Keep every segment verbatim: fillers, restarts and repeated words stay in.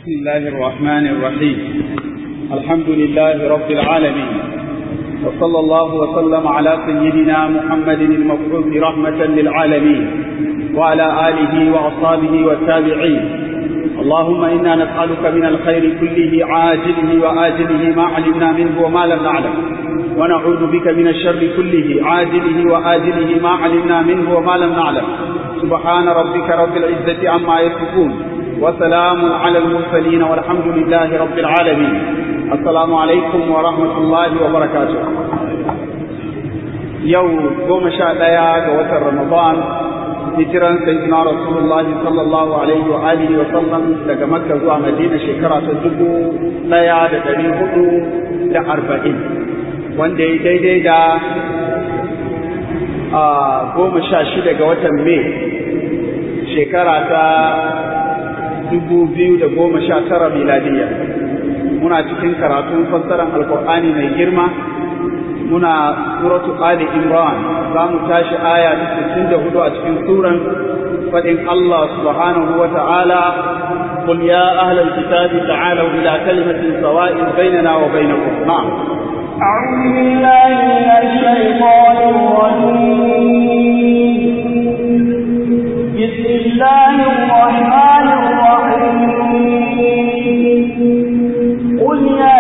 بسم الله الرحمن الرحيم. الحمد لله رب العالمين، وصلى الله وسلم على سيدنا محمد المبعوث رحمة للعالمين وعلى آله وأصحابه والتابعين. اللهم إنا نسألك من الخير كله عاجله وآجله ما علمنا منه وما لم نعلم، ونعوذ بك من الشر كله عاجله وآجله ما علمنا منه وما لم نعلم. سبحان ربك رب العزة عما يصفون، وسلام على المرسلين، والحمد لله رب العالمين. السلام عليكم ورحمة الله وبركاته. يوم قوم شاء قوة رمضان hijiran sayyidina Rasulullah sallallahu alaihi wa alihi wa sallam daga Makka zuwa Madina shekara ta dubu ɗaya da ɗari hudu da arba'in, wanda ya daidai da a goma sha shida ga watan Mai shekara ta dubu biyu da goma sha tara miladiyya. Muna cikin karatun fassarar Alƙur'ani mai girma, muna suratu Ali Imran, za mu tashi aya ta sittin da hudu a cikin suran, faɗin Allah subhanahu wa ta'ala: قل يا أهل الكتاب تعالوا إلى كلمة سواء بيننا وبينكم. نعم. أعوذ بالله من الشيطان الرجيم. بسم الله الرحمن الرحيم. قل يا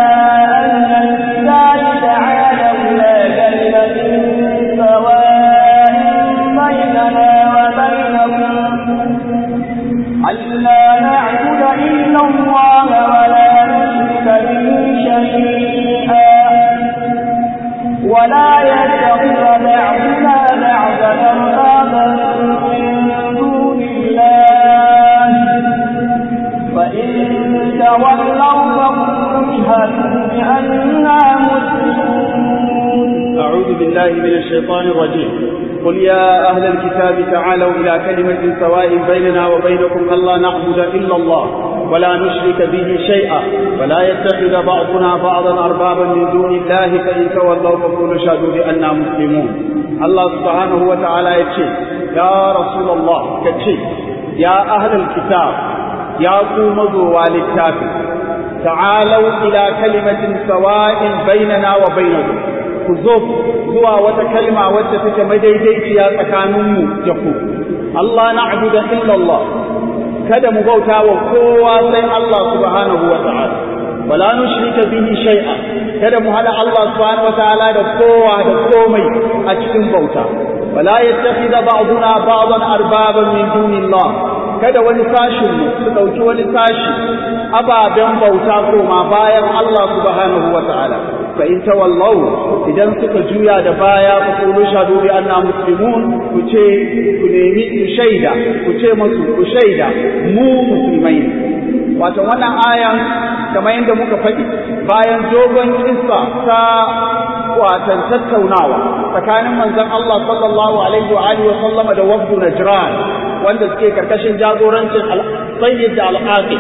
ولا يتخذ بعضنا بعضا أربابا من دون الله، فإن تولوا فقولوا اشهدوا بأننا مسلمون. أعوذ بالله من الشيطان الرجيم. قل يا أهل الكتاب تعالوا إلى كلمة سواء بيننا وبينكم ألا نعبد إلا الله ولا نشرك به شيئا ولا يتخذ بعضنا بعضا أربابا من دون الله، فإن تولوا فقولوا اشهدوا بأننا مسلمون. الله سبحانه وتعالى يقول: يا رسول الله كتشي يا أهل الكتاب، يا قوم والكتاب، تعالوا إلى كلمة سواء بيننا وبينكم، كذوب زوا وتكلمة وتتك مديديتيا تكانمو جكو. الله نعبد إلا الله، kada mu bauta wa kowa sai Allah subhanahu wa ta'ala, wala nushrika bihi shay'a, kada mu hada Allah subhanahu wa ta'ala da kowa da komai a cikin bauta. Wala yattakhidha ba'duna ba'dan arbaban min dunillah, kada wani sashin mu su dauki wani sashi ababen bauta koma bayan Allah subhanahu wa ta'ala. fa in tawallaw, idan suka juya da baya fa qulu shahadu bi anna muslimun, ku ce ku nemi ku shaida, ku ce musu ku shaida mu musulmai. Wato wannan ayan kamar yadda muka faɗi bayan dogon kissa ta watan tattaunawa tsakanin manzon Allah sallallahu alaihi wa alihi wa sallama da wafdu Najran, wanda suke karkashin jagorancin al-Sayyid al-Aqil,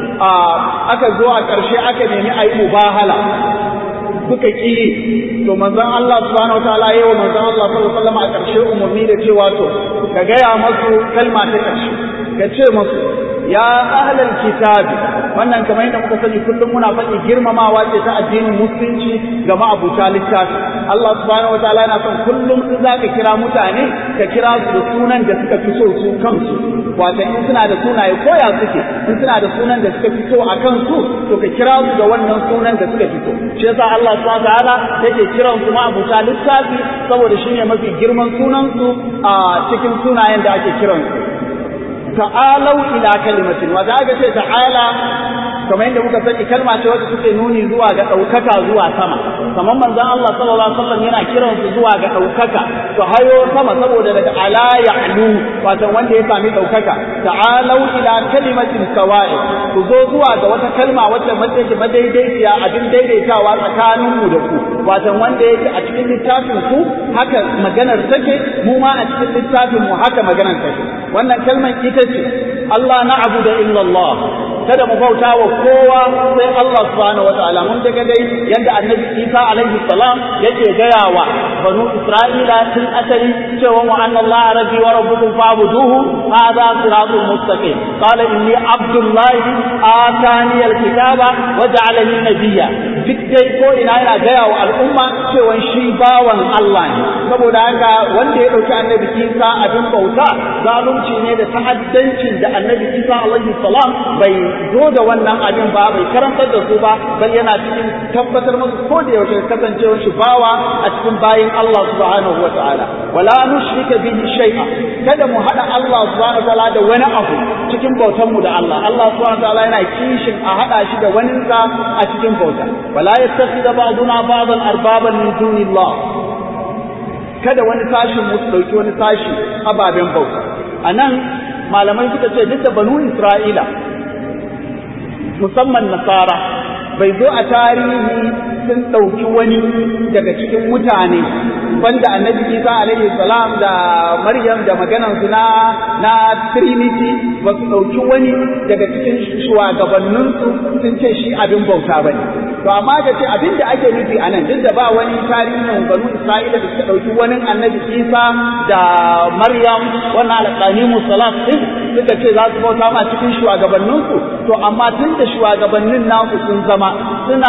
aka zo a ƙarshe aka nemi ayi mubahala, suka ƙi. To manzon Allah subhanahu wataala yayi wa manzon Allah sallallahu alaihi wasallam a ƙarshe umarni da cewa to ka gaya masu kalma ta ƙarshe, ka ce masu ya ahlal kitab. Wannan kamar yadda muka sani kullum muna faɗi girmamawa ce ta addinin musulunci ga ma'abuta littafi. Allah subhanahu wataala yana son kullum in zaka kira mutane ka kira su da sunan da suka fi so su kansu. Wato in suna da sunaye koya suke, in suna da sunan da suka fi so a kansu, to ka kira su da wannan sunan da suka fi so. Shi yasa Allah subhanahu wataala yake kiran su ma'abuta littafi saboda shine mafi girman sunan su a cikin sunayen da ake kiran su. Ta'alau ila kalimatin, wa da aka ce ta'ala kamar yadda muka sani kalma ce wacce take nuni zuwa ga ɗaukaka zuwa sama. Kamar manzon Allah sallallahu alaihi wasallam yana kiran su zuwa ga ɗaukaka, to hayo sama saboda daga ala ya'lu, wato wanda ya sami ɗaukaka. Ta'alau ila kalimatin sawa'i, ku zo zuwa ga wata kalma wacce mace ke madaidaiciya, abin daidaitawa tsakanin mu da ku, wato wanda yake a cikin littafin ku haka maganar take, mu ma a cikin littafin mu haka maganar take. Wannan kalmar ita ce Allah na'budu illa Allah, kada mu bauta wa kowa sai Allah subhanahu wataala mun daga dai yanda annabi Isa alaihi salam yake gaya wa banu Isra'ila tun asali cewa wa anna Allah rabbi wa rabbukum fa'buduhu hadha siratul mustaqim qala inni abdullahi atani alkitaba wa ja'alani nabiyya duk dai ko ina yana gaya wa al'umma cewa shi bawan Allah ne saboda haka wanda ya dauki annabi Isa abin bauta zalunci ne da ta'addancin da annabi Isa alaihi salam bai zo da wannan abin ba bai karantar da su ba bal yana cikin tabbatar musu ko da yaushe kasancewar shi bawa a cikin bayin Allah subhanahu wataala wala nushrika bihi shay'a kada mu hada Allah subhanahu wataala da wani abu cikin bautar mu da Allah Allah subhanahu wataala yana kishin a hada shi da wani sa a cikin bauta wala yattakhidha ba'duna ba'dan arbaban min dunillah kada wani sashi mu dauki wani sashi ababen bauta anan malamai suka ce duk da banu Isra'ila musamman nasara bai zo a tarihi sun ɗauki wani daga cikin mutane banda annabi Isa alaihi salam da Maryam da maganansu na na Trinity ba su ɗauki wani daga cikin shugabanninsu sun ce shi abin bauta bane to amma da ce abin da ake nufi a nan duk da ba wani tarihin banu Isra'ila da suka ɗauki wani annabi Isa da Maryam wannan alƙanimu salat din suka ce za su bauta ma cikin shugabanninsu to amma tun da shugabannin naku sun zama suna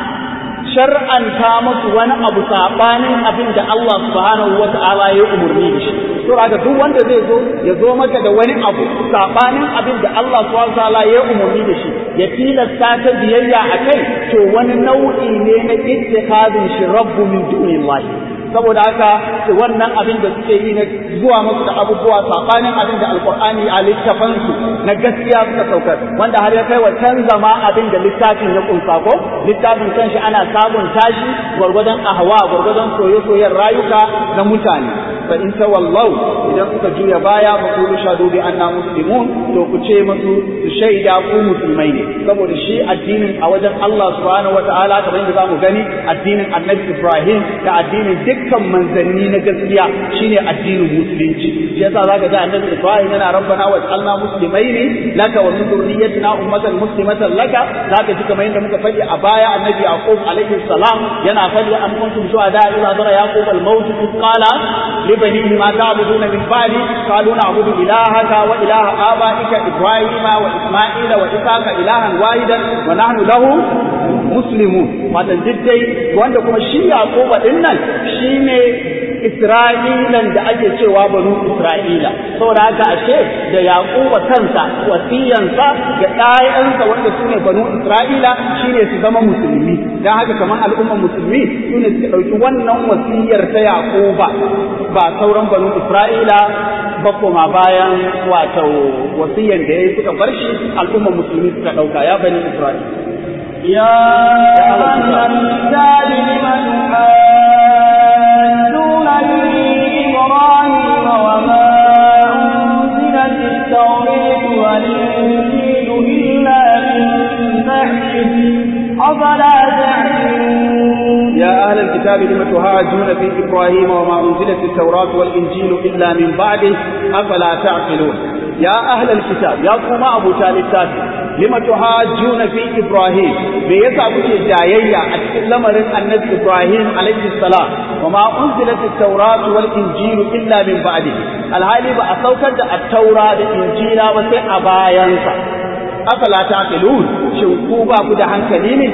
shar'anta musu wani abu sabanin abin da Allah subhanahu wata'ala ya umurni da shi to haka duk wanda zai zo ya zo maka da wani abu sabanin abin da Allah subhanahu wata'ala ya umurni da shi ya tilasta ta biyayya akai to wani nau'i ne na ittikhadin shi rabbu min dunillahi saboda haka wannan abin da suke yi na zuwa musu da abubuwa sabanin abin da alqur'ani a littafan su na gaskiya suka saukar wanda har ya kai wa canza ma abin da littafin ya kunsa ko littafin kanshi ana sabon tashi gurgudan ahwa gurgudan soyayyen rayuka na mutane fa in tawallau idan suka juya baya fa qulu shahadu bi anna muslimun to ku ce musu su shaida ku musulmai ne saboda shi addinin a wajen Allah subhanahu wataala kamar yadda zamu gani addinin Annabi Ibrahim da addinin dukkan manzanni na gaskiya shine addinin musulunci shi yasa zaka ga Annabi Ibrahim yana rabbana waj'alna muslimaini laka wa min dhurriyyatina ummatan muslimatan laka zaka ji kamar yadda muka faɗi a baya Annabi Yaqub alaihi salam yana faɗi an kuntum shuhada idza dara yaqub al-maut qala li banihi ma ta'buduna min ba'di qalu na'budu ilahaka wa ilaha abaika ibrahima wa isma'ila wa isaka ilahan wahidan wa nahnu lahu muslimun wannan diddai wanda kuma shi Yaqub din nan shine Isra'ilan da ake cewa banu Isra'ila saboda haka ashe da Yaquba kansa wasiyansa ga ɗayansa wanda sune banu Isra'ila shine su zama musulmi dan haka kaman al'umman musulmi sune suka dauki wannan wasiyar ta Yaquba ba sauran banu Isra'ila ba kuma bayan wato wasiyan da yayi suka bar shi al'umman musulmi suka dauka ya bani Isra'ila ya ahlal kitabi liman يا أهل الكتاب لم تهاجون في إبراهيم وما أنزلت التوراة والإنجيل إلا من بعده أفلا تعقلون يا أهل الكتاب يا قوم أبو تالي لم تهاجون في إبراهيم بيسا بشي جايية أتكلم رن النبي إبراهيم عليه السلام وما أنزلت التوراة والإنجيل إلا من بعده الهالي بأسوكد التوراة والإنجيل وسي أبايانسا أفلا تعقلون شوكوبا كده هنكليني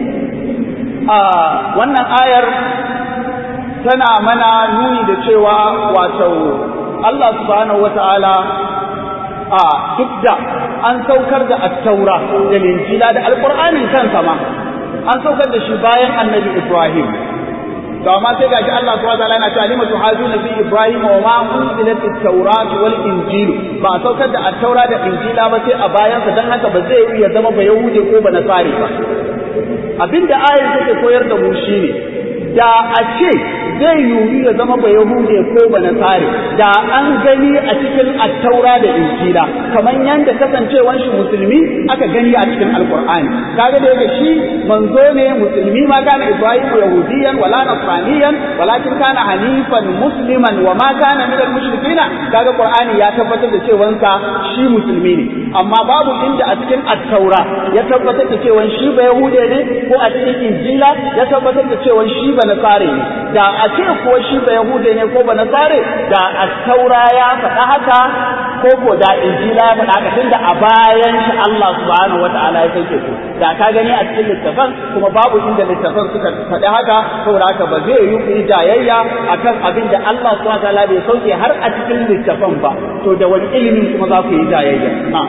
آه wannan ayar tana mana nuni da cewa wato Allah subhanahu wataala a duk da an saukar da at-taura da injila da alqur'anin kansa ma an saukar da shi bayan annabi Ibrahim to amma sai gaji Allah subhanahu wataala yana cewa limatu hazuna fi Ibrahim wa ma unzilat at-taurat wal injil ba saukar da at-taura da injila ba sai a bayan sa dan haka ba zai iya zama ba yahude ko ba nasari ba abinda ayar take koyar da mu shine da a ce zai yiwu ya zama ba Yahude ko ba Nasare da an gani a cikin Attaura da Injila kamar yanda kasancewar shi musulmi aka gani a cikin Alqur'ani kaga da yake shi manzo ne musulmi ma kana Ibrahim yahudiyan wala nasraniyan walakin kana hanifan musliman wa ma kana min al-mushrikeen kaga Qur'ani ya tabbatar da cewa sa shi musulmi ne amma babu inda a cikin Attaura ya tabbatar da cewa shi ba Yahude ne ko a cikin Injila ya tabbatar da cewa shi ba Nasare ne da a ce ko shi ba Yahude ne ko ba Nasare da Attaura ya faɗa haka ko ko da Injila ya faɗa haka tunda a bayan shi Allah subhanahu wataala ya sauke su da ka gani a cikin littafan kuma babu inda littafan suka faɗi haka saboda haka ba zai yi ku jayayya akan abin da Allah subhanahu wataala bai sauke har a cikin littafan ba to da wani ilimin kuma za ku yi jayayya na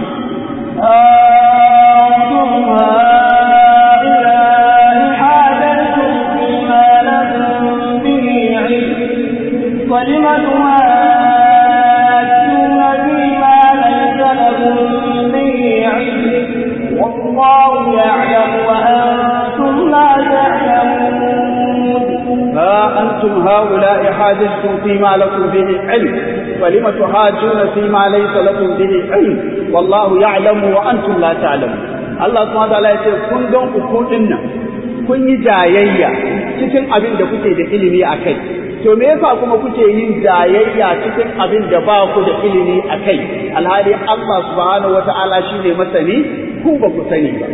أنتم هؤلاء حاجزتم فيما لكم به علم فلم تحاجون فيما ليس لكم به علم والله يعلم وأنتم لا تعلمون الله سبحانه وتعالى يقول كن دون كوكوتنا kun yi jayayya cikin abin da kuke da ilimi a kai to me yasa kuma kuke yin jayayya cikin abin da ba ku da ilimi a kai alhali Allah subhanahu wata'ala shine masani ku ba ku sani ba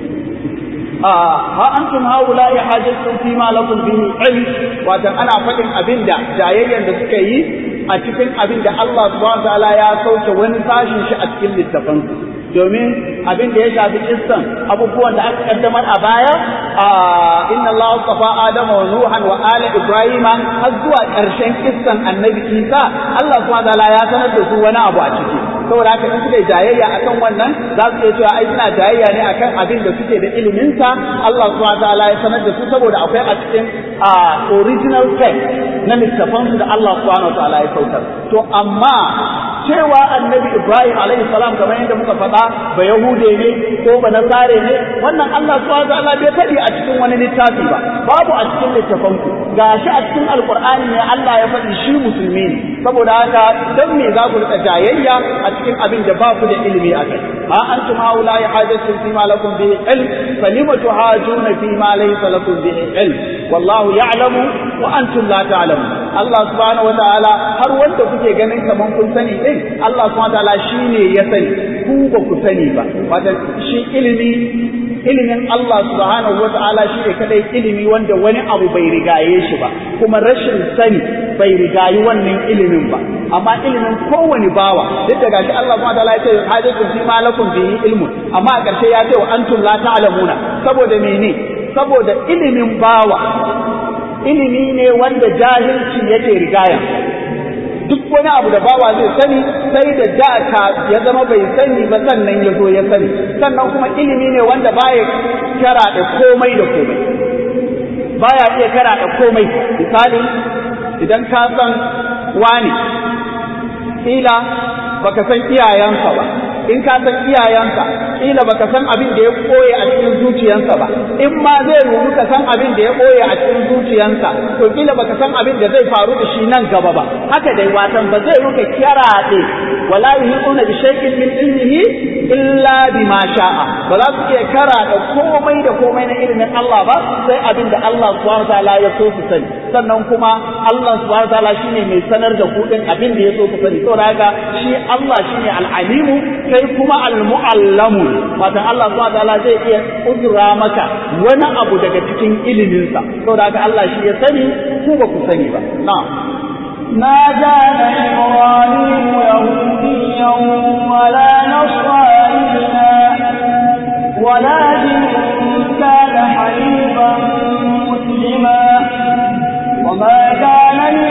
ha antum haula'i hajjatun fi ma lakum bihi ilm wato ana fadin abinda jayayyan da suka yi a cikin abinda Allah subhanahu wataala ya sauke wani sashin shi a cikin littafin domin abin da ya shafi kissan abubuwan da aka kaddamar a baya inna Allah astafa Adama wa Nuhan wa ala Ibrahima har zuwa ƙarshen kissan Annabi Isa Allah subhanahu wataala ya sanar da su wani abu a ciki saboda haka in suka jayayya akan wannan za su iya cewa ai suna jayayya ne akan abin da suke da ilimin sa Allah subhanahu wataala ya sanar da su saboda akwai a cikin original text na littafin da Allah subhanahu wataala ya saukar to amma cewa Annabi Ibrahim alaihi salam kamar yadda muka faɗa ba Yahude ne ko ba Nasare ne wannan Allah subhanahu wataala bai faɗi a cikin wani littafi ba babu a cikin littafin ku gashi a cikin Alqur'ani ne Allah ya faɗi shi musulmi ne saboda haka dan me za ku rika jayayya a cikin abin da ba ku da ilimi a kai ha antum haula hajatun fi ma lakum bihi ilm falima tuhajuna fi ma laysa lakum bihi ilm wallahu ya'lamu wa antum la ta'lamun Allah subhanahu wataala har wanda kuke ganin kaman kun sani din Allah subhanahu wataala shine ya sani ku ba ku sani ba wato shi ilimi ilimin Allah subhanahu wataala shine kadai ilimi wanda wani abu bai rigaye shi ba kuma rashin sani bai rigayi wannan ilimin ba amma ilimin kowani bawa duk da gashi Allah subhanahu wataala ya ce hajatun fi ma lakum bihi ilmun amma a ƙarshe ya ce wa antum la ta'lamuna saboda mene saboda ilimin bawa ilimi ne wanda jahilci yake rigaya duk wani abu da bawa zai sani sai da daka ya zama bai sani ba sannan ya zo ya sani sannan kuma ilimi ne wanda baya kara da komai da komai baya iya kara da komai misali idan ka san wani kila baka san iyayensa ba in ka san iyayensa kila baka san abin da ya koye a cikin zuciyarsa ba in ma zai rubu ka san abin da ya koye a cikin zuciyarsa to kila baka san abin da zai faru da shi nan gaba ba haka dai watan ba zai ruka kiraɗe wala yuhuna bi shay'in min ilmihi illa bima sha'a ba za su iya kara da komai da komai na ilimin Allah ba sai abin da Allah subhanahu wataala ya so su sani sannan kuma Allah subhanahu wataala shine mai sanar da ku din abin da ya so ku sani saboda haka shi Allah shine al-alimu kai kuma al-mu'allamu wato Allah subhanahu wataala zai iya uzura maka wani abu daga cikin ilimin sa saboda haka Allah shi ya sani ku ba ku sani ba na'am ما كان إبراهيم يهوديا ولا نصرانيا ولكن كان حنيفا مسلما وما كان من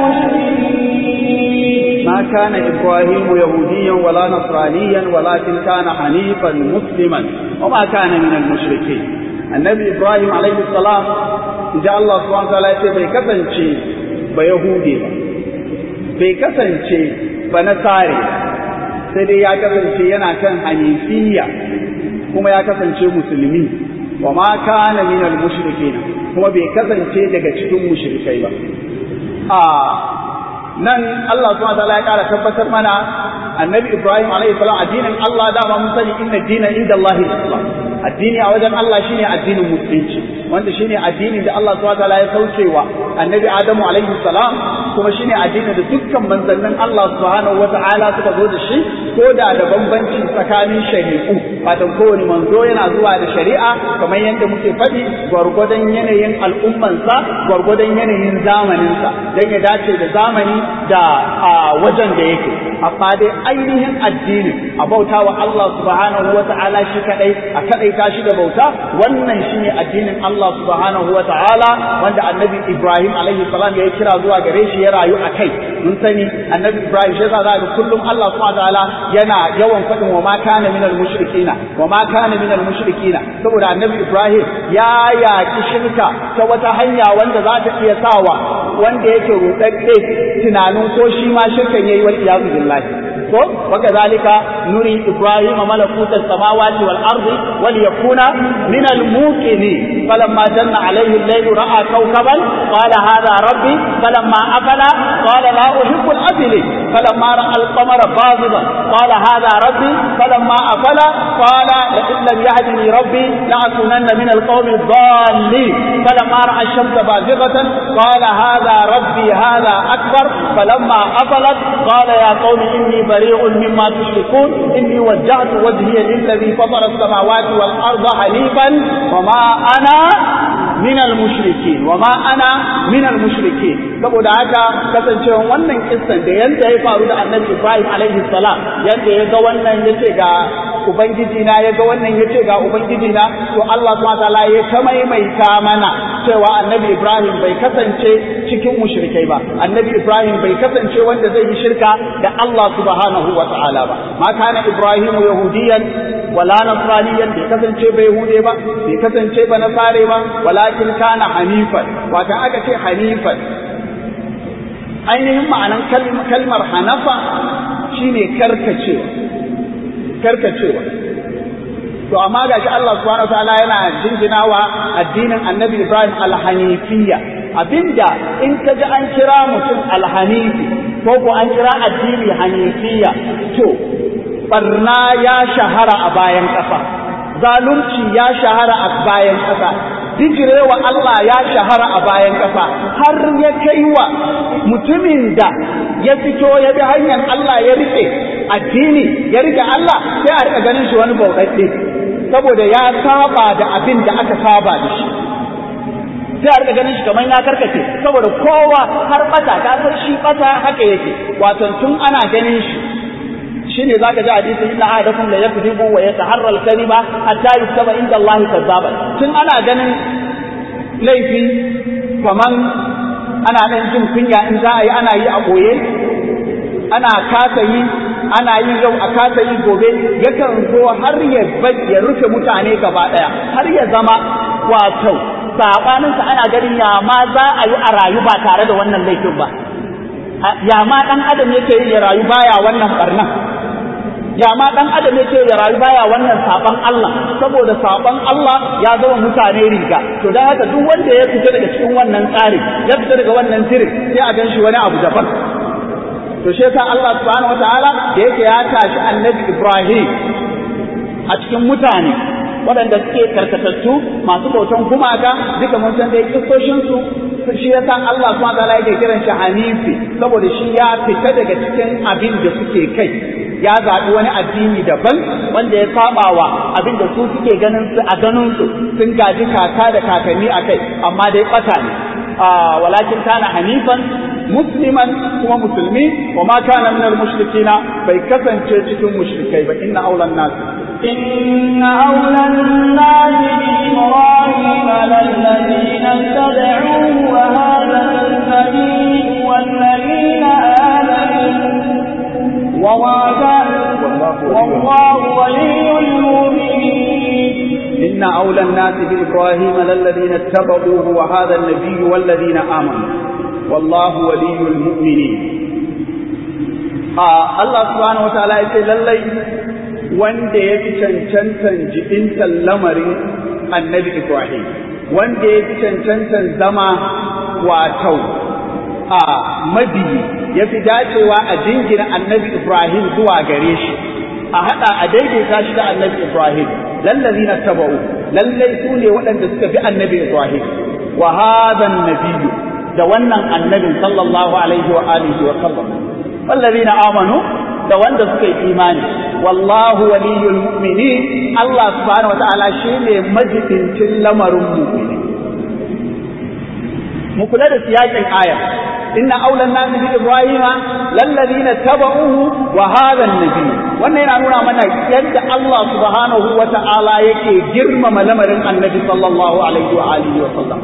المشركين ما كان إبراهيم يهوديا ولا نصرانيا ولكن كان حنيفا مسلما وما كان من المشركين النبي إبراهيم عليه السلام جاء الله سبحانه وتعالى bai kasance ba Yahudi ba bai kasance ba Nasare sai dai ya kasance yana kan Hanifiyya kuma ya kasance musulmi wa ma kana minal mushrikin kuma bai kasance daga cikin mushrikai ba a nan Allah subhanahu wa ta'ala ya kara tabbatar mana annabi Ibrahim alaihi salam addinin Allah dama mun sani inna dina inda Allah islam addini a wajen Allah shine addinin musulunci wanda shine addinin da Allah subhanahu wa ta'ala ya saukewa annabi Adamu alaihi salam kuma shine addinin da dukkan manzannin Allah subhanahu wa ta'ala suka zo da shi ko da da bambanci tsakanin shari'u fatan kowane manzo yana zuwa da shari'a kamar yadda muke faɗi gwargwadon yanayin al'ummansa gwargwadon yanayin zamaninsa don ya dace da zamani da wajen da yake amma dai ainihin addinin a bauta wa Allah subhanahu wa ta'ala shi kadai a kadai ta shi da bauta wannan shine addinin Allah subhanahu wa ta'ala wanda annabi Ibrahim alaihi salam ya kira zuwa gare shi ya rayu a kai mun sani annabi Ibrahim shi yasa za ga kullum Allah subhanahu wa ta'ala yana yawan faɗin wa ma kana minal mushrikina wa ma kana minal mushrikina saboda annabi Ibrahim ya yaki shirka ta wata hanya wanda za ta iya sawa wanda yake rudadde tunanin ko shi ma shirkan yayi wal iyadu billahi ko waka zalika nuri Ibrahim malakuta samawati wal ardi wal yakuna min al muqinin falamma janna alayhi al-layl ra'a kawkaban qala hadha rabbi falamma afala qala la uhibbu al-afili falamma ra'a al-qamara bazidan qala hadha rabbi falamma afala qala la in lam yahdini rabbi la akunanna min al-qawmi ad-dallin falamma ra'a ash-shamsa bazighatan qala hadha rabbi hadha akbar falamma afalat qala ya qawmi inni بريء مما تشركون إني وجهت وجهي للذي فطر السماوات والأرض حنيفا وما أنا من المشركين وما أنا من المشركين saboda haka kasancewa wannan kissan da yanda ya faru da annabi Ibrahim alaihi salam yanda ya ga wannan yace ga ubangiji na ya ga wannan yace ga ubangiji na to Allah subhanahu wa ta'ala ya ta maimaita mana cewa annabi Ibrahim bai kasance cikin mushrikai ba annabi Ibrahim bai kasance wanda zai yi shirka da Allah subhanahu wa ta'ala ba ma kana Ibrahim yahudiyan wala nasraniyan bai kasance bai yahude ba bai kasance ba nasare ba walakin kana hanifan wato aka ce hanifan ainihin ma'anan kalmar hanafa shine karkacewa karkacewa to amma gashi Allah subhanahu wa ta'ala yana jinjinawa addinin annabi Ibrahim al-hanifiyya abinda in ka ji an kira mutum al-hanifi ko ko an kira addini hanifiyya to barna ya shahara a bayan kafa zalunci ya shahara a bayan kafa hijirewa Allah ya shahara a bayan kafa har ya kaiwa mutumin da ya fito ya bi hanyar Allah ya rike addini ya rike Allah sai a rika ganin shi wani bauɗaɗɗe saboda ya saba da abin da aka saba da shi sai a rika ganin shi kamar ya karkace saboda kowa har bata ta san shi bata haka yake wato tun ana ganin shi shine zaka ji hadisi inna ahadakum la yakdibu wa yataharra al-kadhiba hatta yusaba inda Allah kazzaba tun ana ganin laifi kaman ana dan jin kunya in za a yi ana yi a boye ana kasa yi ana yi yau a kasa yi gobe yakan zo har ya ya rufe mutane gaba daya har ya zama wato sabaninsa ana ganin ya ma za a yi a rayu ba tare da wannan laifin ba ya ma dan adam yake yi ya rayu baya wannan barnan ya ma dan adam yake ya rayu baya wannan saban Allah saboda saban Allah ya zama mutane riga to dan haka duk wanda ya fita daga cikin wannan tsari ya fita daga wannan tirin sai a ganshi wani abu daban to shi yasa Allah subhanahu wataala da yake ya tashi annabi Ibrahim a cikin mutane waɗanda suke karkatattu masu bautan gumaka duka mun san dai kissoshin su shi yasa Allah subhanahu wataala yake kiran shi hanifi saboda shi ya fita daga cikin abin da suke kai ya zaɓi wani addini daban wanda ya sabawa abin da su suke ganin su a ganin su sun gaji kaka da kakanni akai amma dai bata ne walakin kana hanifan musliman kuma musulmi wa ma kana min al-mushrikina bai kasance cikin mushrikai ba inna aulan nas inna aulan nas bi ibrahim alladhina tad'u wa hadha al-nabiy wal ladina amanu wa ma wallahu waliyyul mu'minin inna aulan nas bi ibrahim alladhina اتبعوه وهذا النبي والذين آمنوا والله ولي المؤمنين آه الله سبحانه وتعالى يقول للي wanda ya fi cancantan jiɗin lamarin annabi Ibrahim wanda ya fi cancantan zama wato a mabiyi ya fi dacewa a jingina annabi Ibrahim zuwa gare shi a haɗa a daidaita shi da annabi Ibrahim lallazi na taba'u lallai su ne waɗanda suka bi annabi Ibrahim wa hadan nabiyyu da wannan annabin sallallahu alaihi wa alihi wa sallam wallazi na amanu da wanda suka yi imani wallahu waliyul mu'minin Allah subhanahu wa ta'ala shine majibincin lamarin mu'mini mu kula da siyakin aya inna awlan nasi bi ibrahima lalladina tabauhu wa hadha an-nabi wannan yana nuna mana yadda Allah subhanahu wa ta'ala yake girmama lamarin annabi sallallahu alaihi wa alihi wa sallam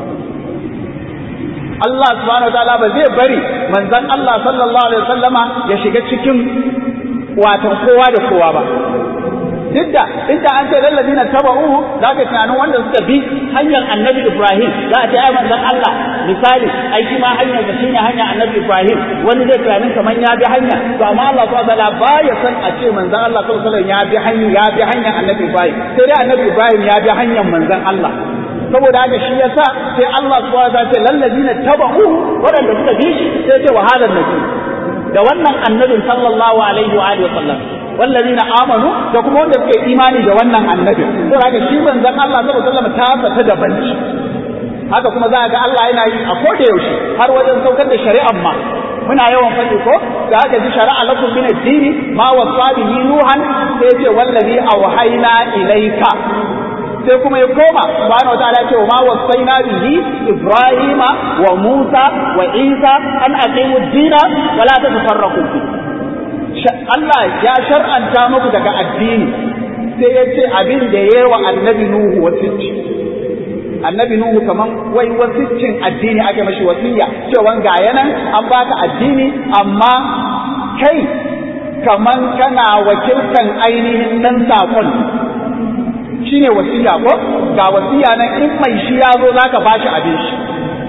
Allah subhanahu wa ta'ala ba zai bari manzon Allah sallallahu alaihi wa sallama ya shiga cikin watan kowa da kowa ba duk da inda an ce lallazina tabauhu za ka tunanin wanda suka bi hanyar annabi Ibrahim za a ce ai manzon Allah misali ai shi ma hanyar da shine hanyar annabi Ibrahim wani zai tunanin kaman ya bi hanya to amma Allah subhanahu wa ta'ala baya san a ce manzon Allah sallallahu alaihi wasallam ya bi hanya ya bi hanyar annabi Ibrahim sai dai annabi Ibrahim ya bi hanyar manzon Allah saboda haka shi yasa sai Allah subhanahu wa ta'ala ce lallazina tabauhu wadanda suka bi shi sai ce wa hadan nabi da wannan annabin sallallahu alaihi wa alihi wasallam wallazina amanu da kuma wanda suke imani da wannan annabi to haka shi manzon Allah sallallahu alaihi wasallam ta fata da banci haka kuma za ga Allah yana yi a koda yaushe har wajen saukar da shari'ar ma muna yawan faɗi ko da haka ji shari'a lakum min ad-din ma wasa bihi nuhan sai ce wallazi awhayna ilayka sai kuma ya koma subhanahu wataala ce ma wasaina bihi ibrahima wa musa wa isa an aqimu ad-din wa la tatafarraqu fi Allah ya shar'anta muku daga addini sai ya ce abin da yayi wa annabi nuhu wasicci annabi nuhu kaman wai wasiccin addini ake mashi wasiya cewa ga yanan an baka addini amma kai kaman kana wakiltan ainihin nan sakon shine wasiya ko ga wasiya nan in mai shi ya zo zaka bashi abin shi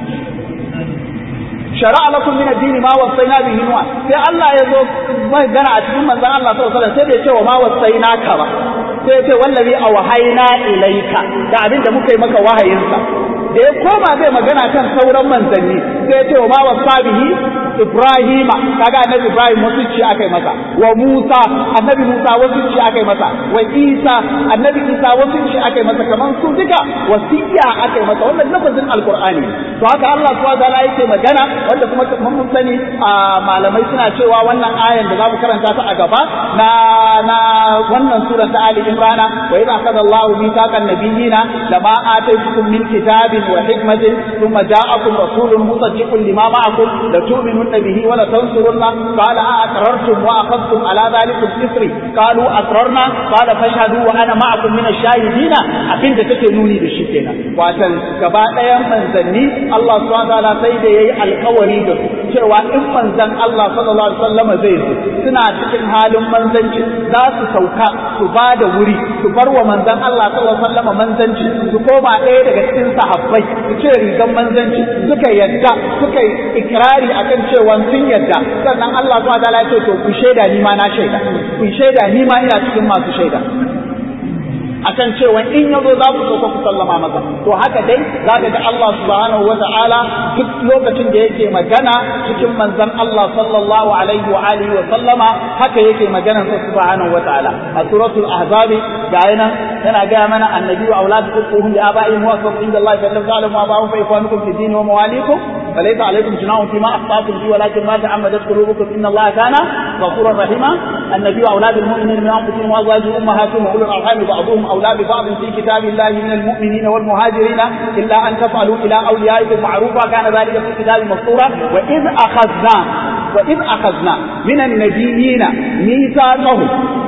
shara'a lakum min ad-din ma wasaina bihi nuha sai Allah ya zo magana a cikin manzon Allah sallallahu alaihi wasallam sai bai ce wa ma wasaina ka ba sai ya ce wallazi awhayna ilayka da abin da muka yi maka wahayinsa da ya koma zai magana kan sauran manzanni sai ya ce wa ma wasabihi Ibrahima kaga annabi Ibrahim wasicci akai masa wa Musa annabi Musa wasicci akai masa wa Isa annabi Isa wasicci akai masa kaman su duka wasiya akai masa wannan lafazin alqur'ani to haka Allah subhanahu wa ta'ala yake magana wanda kuma mun sani malamai suna cewa wannan ayan da zamu karanta ta a gaba na na wannan sura ta Ali Imran wa idza akhadha Allahu mithaqan nabiyina lama ataytukum min kitabin wa hikmatin thumma ja'akum rasulun musaddiqun lima ma'akum la tu'minun به ولا تنصرن قال أقررتم وأخذتم على ذلك إصري قالوا أقررنا قال فاشهدوا وأنا معكم من الشاهدين abin da take nuni da shi kenan watan gaba ɗayan manzanni Allah subhanahu wa ta'ala sai da yayi alƙawari da cewa in manzan Allah sallallahu alaihi wasallam zai zo suna cikin halin manzanci za su sauka su ba da wuri su bar wa manzan Allah sallallahu alaihi wasallam manzanci su koma ɗaya daga cikin sahabbai su ce rigan manzanci suka yadda suka yi ikrari akan cewa sun yadda sannan Allah subhanahu wa ta'ala ya ce to ku shaida ni ma na shaida ku shaida ni ma ina cikin masu shaida akan cewa in yazo za ku so ku sallama masa to haka dai zaka ga Allah subhanahu wa ta'ala duk lokacin da yake magana cikin manzon Allah sallallahu alaihi wa alihi wa sallama haka yake magana sa subhanahu wa ta'ala a suratul ahzab ga yana yana ga mana annabi wa auladukum li abaihim wa aqsatu inda Allah jalla wa ala wa ba'u fa ikwanukum fi din wa mawalikum فليس عليكم جناح فيما أخطأتم فيه ولكن ما تعمدت قلوبكم إن الله كان غفورا رحيما النبي أولاد المؤمنين من أنفسهم وأزواجهم أمهاتهم وأولو الأرحام بعضهم أولى ببعض في كتاب الله من المؤمنين والمهاجرين إلا أن تفعلوا إلى أوليائكم معروفا كان ذلك في الكتاب مسطورا وإذ أخذنا وإذ أخذنا من النبيين ميثاقهم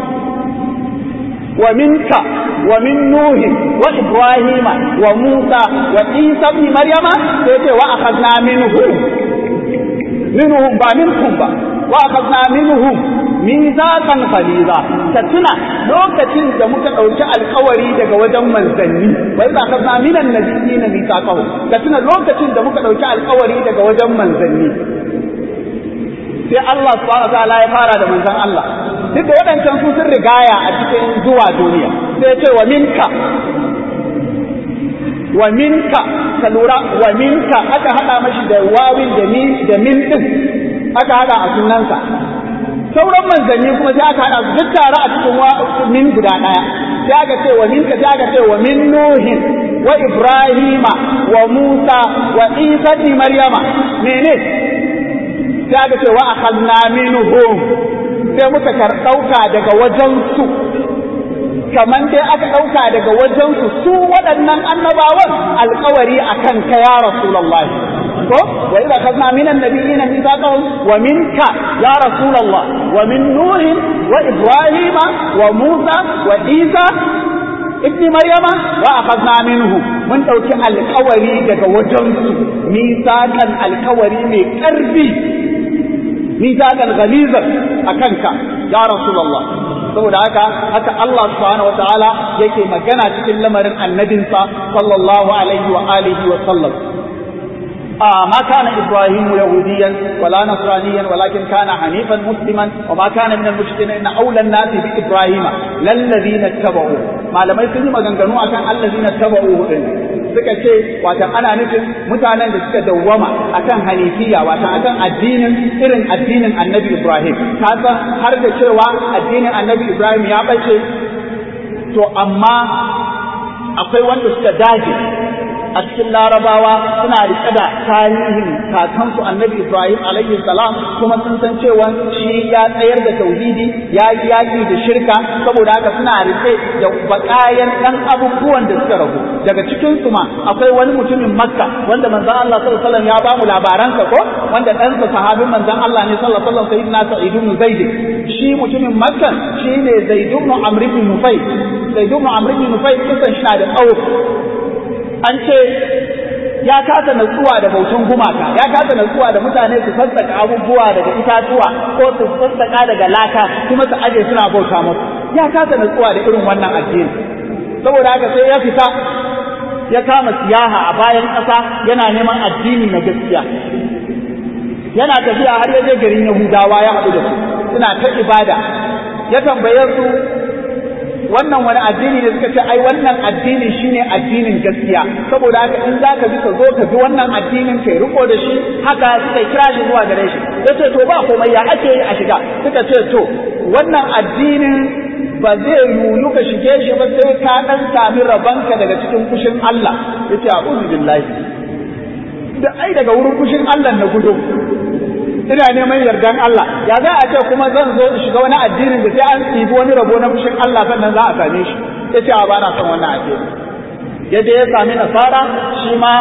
ومنك ومن نوح وإبراهيم وموسى وعيسى ابن مريم وأخذنا منهم منهم با منكم با وأخذنا منهم ميثاقا غليظا كتنا لوكتين da muka dauki alƙawari daga wajen manzanni wa idza akhadna minan nabiyyin mithaqahum katina lokacin da muka dauki alƙawari daga wajen manzanni sai Allah subhanahu wa ta'ala ya fara da manzon Allah duk da waɗancan su sun rigaya a cikin zuwa duniya sai ya ce wa minka wa minka ka lura wa minka aka hada mashi da wawin da min da min din aka hada a sunansa sauran manzanni kuma sai aka hada su duk tare a cikin min guda daya sai aka ce wa minka sai aka ce wa min nuhin wa ibrahima wa musa wa isa ibn maryama mene sai aka ce wa akhadna minhum sai muka dauka daga wajen su kaman dai aka dauka daga wajen su su waɗannan annabawan alƙawari akan ka ya rasulullah ko wa idza akhadna minan nabiyina mithaqahum wa minka ya rasulullah wa min nuh wa ibrahima wa musa wa isa ibn maryama wa akhadna minhu mun dauki alƙawari daga wajen su mithaqan alƙawari mai ƙarfi mithaqan ghalizan akan ka ya rasulullah saboda haka haka Allah subhanahu wataala yake magana cikin lamarin annabinsa sallallahu alaihi wa alihi wa sallam آه ما كان إبراهيم يهوديا ولا نصرانيا ولكن كان حنيفا مسلما وما كان من المشركين إن أولى الناس بإبراهيم للذين اتبعوه ما لم يكن مغنغنوا أكان الذين اتبعوه suka ce wata ana nufin mutanen da suka dawwama akan hanifiya wata akan addinin irin addinin annabi Ibrahim ka san har da cewa addinin annabi Ibrahim ya bace to amma akwai wanda suka dage a cikin larabawa suna riƙe da tarihin kakansu annabi Ibrahim alaihi salam kuma sun san cewa shi ya tsayar da tauhidi ya yi yaƙi da shirka saboda haka suna riƙe da baƙayan ɗan abubuwan da suka rabu daga cikin su ma akwai wani mutumin Makka wanda manzon Allah sallallahu alaihi wasallam ya ba mu labaransa ko wanda ɗansa sahabin manzon Allah ne sallallahu alaihi wasallam sayyidina Sa'id ibn Zaid shi mutumin Makka shine Zaid ibn Amr ibn Nufayl Zaid ibn Amr ibn Nufayl kusan shi da tsawo an ce ya kasa natsuwa da bautan gumaka ya kasa natsuwa da mutane su sassaka abubuwa daga itatuwa ko su sassaka daga laka kuma su aje suna bauta musu ya kasa natsuwa da irin wannan addini saboda haka sai ya fita ya kama siyaha a bayan ƙasa yana neman addini na gaskiya yana tafiya har ya je garin Yahudawa ya haɗu da su suna ta ibada ya tambaye su wannan wani addini ne suka ce ai wannan addini shine addinin gaskiya saboda haka in zaka bi ka zo ka bi wannan addinin kai riko da shi haka suka kira shi zuwa gare shi yace to ba komai ya ake yi a shiga suka ce to wannan addinin ba zai yiwu ka shige shi ba sai ka dan sami rabanka daga cikin kushin Allah yace a'udhu billahi da ai daga wurin kushin Allah na gudu ina neman yardan Allah ya za a ce kuma zan zo in shiga wani addinin da sai an tsibi wani rabo na fushin Allah sannan za a same shi yace a bana son wannan addini yadda ya sami nasara shi ma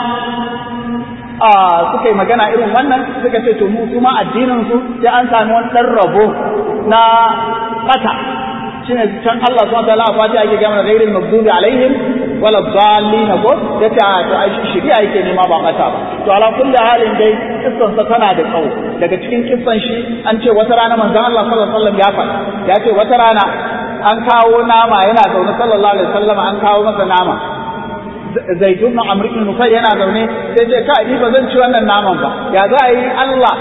a suka yi magana irin wannan suka ce to mu kuma addinin su sai an sami wani dan rabo na kasa shine can Allah subhanahu wa ta'ala a fatiha yake gama ghairil maghdubi alaihim wala dallin ko yace to ai shi shiriya yake nema ba kasa ba to ala kulli halin dai kissan sa tana da tsawo daga cikin kissan shi an ce wata rana manzon Allah sallallahu alaihi wasallam ya faɗa ya ce wata rana an kawo nama yana zaune sallallahu alaihi wasallam an kawo masa nama Zaid ibn Amr ibn Nufayl yana zaune sai ce ka ni ba zan ci wannan naman ba ya za a yi Allah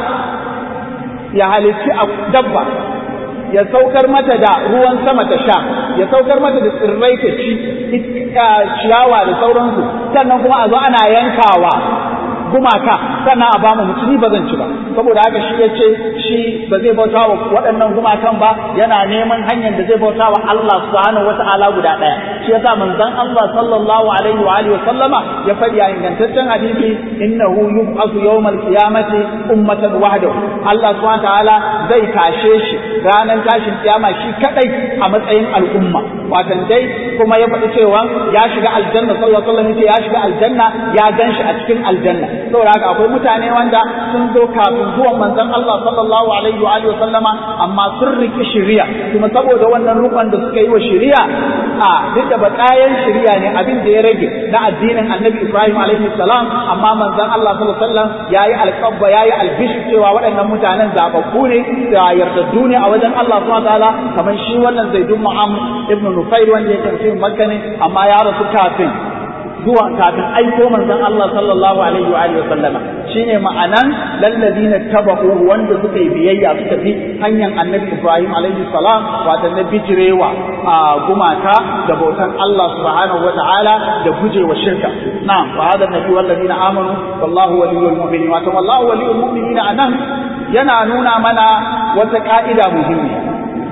ya halicci dabba ya saukar mata da ruwan sama ta sha ya saukar mata da tsirrai ta ci ciyawa da sauransu sannan kuma a zo ana yankawa gumaka sannan a ba mu mutuni ba zan ci ba saboda haka shi yace shi ba zai bauta wa waɗannan gumakan ba yana neman hanyar da zai bauta wa Allah subhanahu wata'ala guda ɗaya shi yasa manzon Allah sallallahu alaihi wa alihi wa sallama ya faɗi a ingantaccen hadisi innahu yub'athu yawmal qiyamati ummatan wahdahu Allah subhanahu wata'ala zai tashe shi ranar tashin kiyama shi kadai a matsayin al'umma watan dai kuma ya faɗi cewa ya shiga aljanna sallallahu alaihi wa sallam ya shiga aljanna ya ganshi a cikin aljanna saboda haka akwai mutane wanda sun zo kafin zuwan manzon Allah sallallahu alaihi wa alihi sallama amma sun riki shari'a kuma saboda wannan rukun da suka yi wa shari'a a duk da bakayan shari'a ne abin da ya rage na addinin Annabi Ibrahim alaihi salam amma manzon Allah sallallahu alaihi wasallam yayi alqabba yayi albishir cewa waɗannan mutanen zababbu ne da yardaddu ne a wajen Allah subhanahu wa ta'ala kamar shi wannan Zaid ibn Amr ibn Nufayl wanda yake cikin Makka ne amma ya rasu kafin zuwa kafin aiko manzon Allah sallallahu alaihi wa alihi sallama shine ma'anan lallazina tabau wanda suka yi biyayya suka bi hanyar annabi Ibrahim alaihi salam wato na bijirewa a gumaka da bautan Allah subhanahu wataala da gujewa shirka na'am fa hada nabi wallazina amanu wallahu waliyul mu'minin wato wallahu waliyul mu'minin anan yana nuna mana wata ka'ida muhimmiya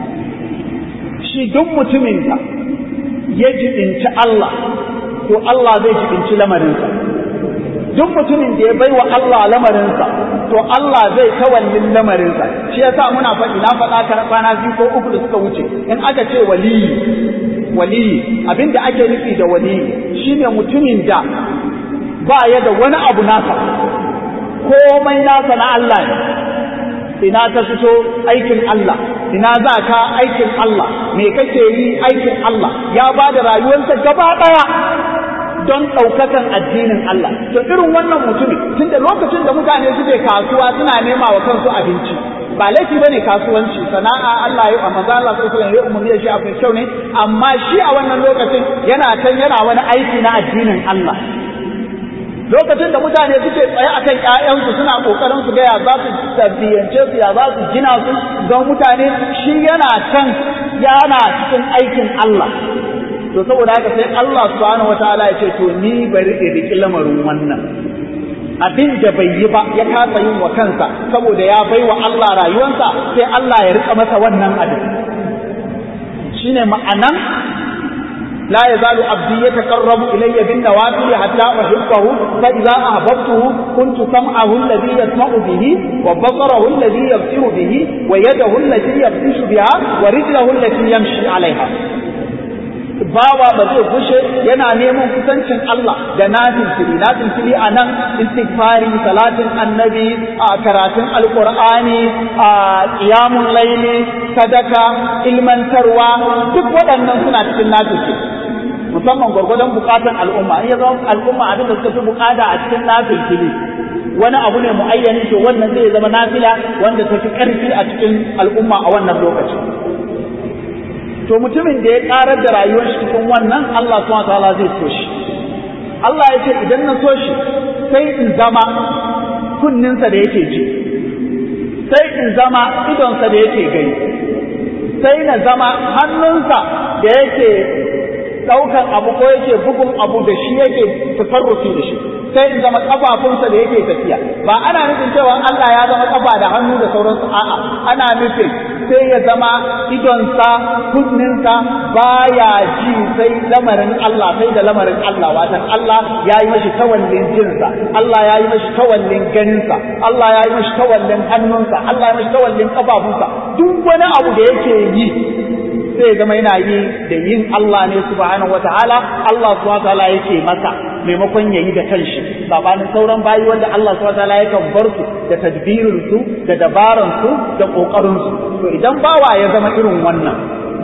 shi duk mutumin da ya jibinci Allah to Allah zai jibinci lamarinsa duk mutumin da ya baiwa Allah lamarinsa to Allah zai tawallin lamarinsa shi yasa muna faɗi na faɗa ka kwana biyu ko uku da suka wuce in aka ce waliyi waliyi abinda ake nufi da waliyi shine mutumin da ba ya da wani abu nasa komai nasa na Allah ne ina ta fito aikin Allah ina za ka aikin Allah me kake yi aikin Allah ya ba da rayuwarsa gaba daya don ɗaukakan addinin Allah to irin wannan mutumin tunda lokacin da mutane suke kasuwa suna nema wa kansu abinci ba laifi bane kasuwanci sana'a Allah ya amma Allah sallallahu alaihi wasallam ya umarni shi akwai kyau ne amma shi a wannan lokacin yana can yana wani aiki na addinin Allah lokacin da mutane suke tsaye akan ƴaƴansu suna kokarin su ga ya za su tabbiyance su ya za su gina su don mutane shi yana can yana cikin aikin Allah to saboda haka sai Allah subhanahu wataala ya ce to ni bari in riki lamarin wannan abin da bai yi ba ya kasa yin wa kansa saboda ya baiwa Allah rayuwarsa sai Allah ya rika masa wannan abin shine ma'anan لا يزال عبدي يتقرب إلي بالنوافل حتى أحبه فإذا أحببته كنت سمعه الذي يسمع به وبصره الذي يبصر به ويده التي يبطش بها ورجله التي يمشي عليها bawa ba zai gushe yana neman kusancin Allah da nafil fili nafil fili a nan istighfari salatin annabi a karatun alqur'ani a qiyamul layli sadaka ilmantarwa duk waɗannan suna cikin nafil fili musamman gwargwadon bukatan al'umma in ya zama al'umma abin da suka fi bukata a cikin nafil fili wani abu ne muayyani to wannan zai zama nafila wanda ta fi karfi a cikin al'umma a wannan lokacin to mutumin da ya karar da rayuwar shi cikin wannan Allah subhanahu wataala zai so shi Allah ya ce idan na so shi sai in zama kunninsa da yake ji sai in zama idonsa da yake gani sai na zama hannunsa da yake daukan abu ko yake bugun abu da shi yake tasarrufi da shi sai in zama kafafunsa da yake tafiya ba ana nufin cewa Allah ya zama kafa da hannu da sauransu a'a ana nufin sai ya zama idonsa kunninsa baya ji sai lamarin Allah sai da lamarin Allah watan Allah ya yi mashi tawallin jinsa Allah ya yi mashi tawallin ganinsa Allah ya yi mashi tawallin hannunsa Allah ya yi mashi tawallin kafafunsa duk wani abu da yake yi sai zama yana yi da yin Allah ne subhanahu wataala Allah subhanahu wataala yake masa maimakon yayi da kanshi sabanin sauran bayi wanda Allah subhanahu wataala yakan bar su da tadbirin su da dabaran su da kokarin su to idan bawa ya zama irin wannan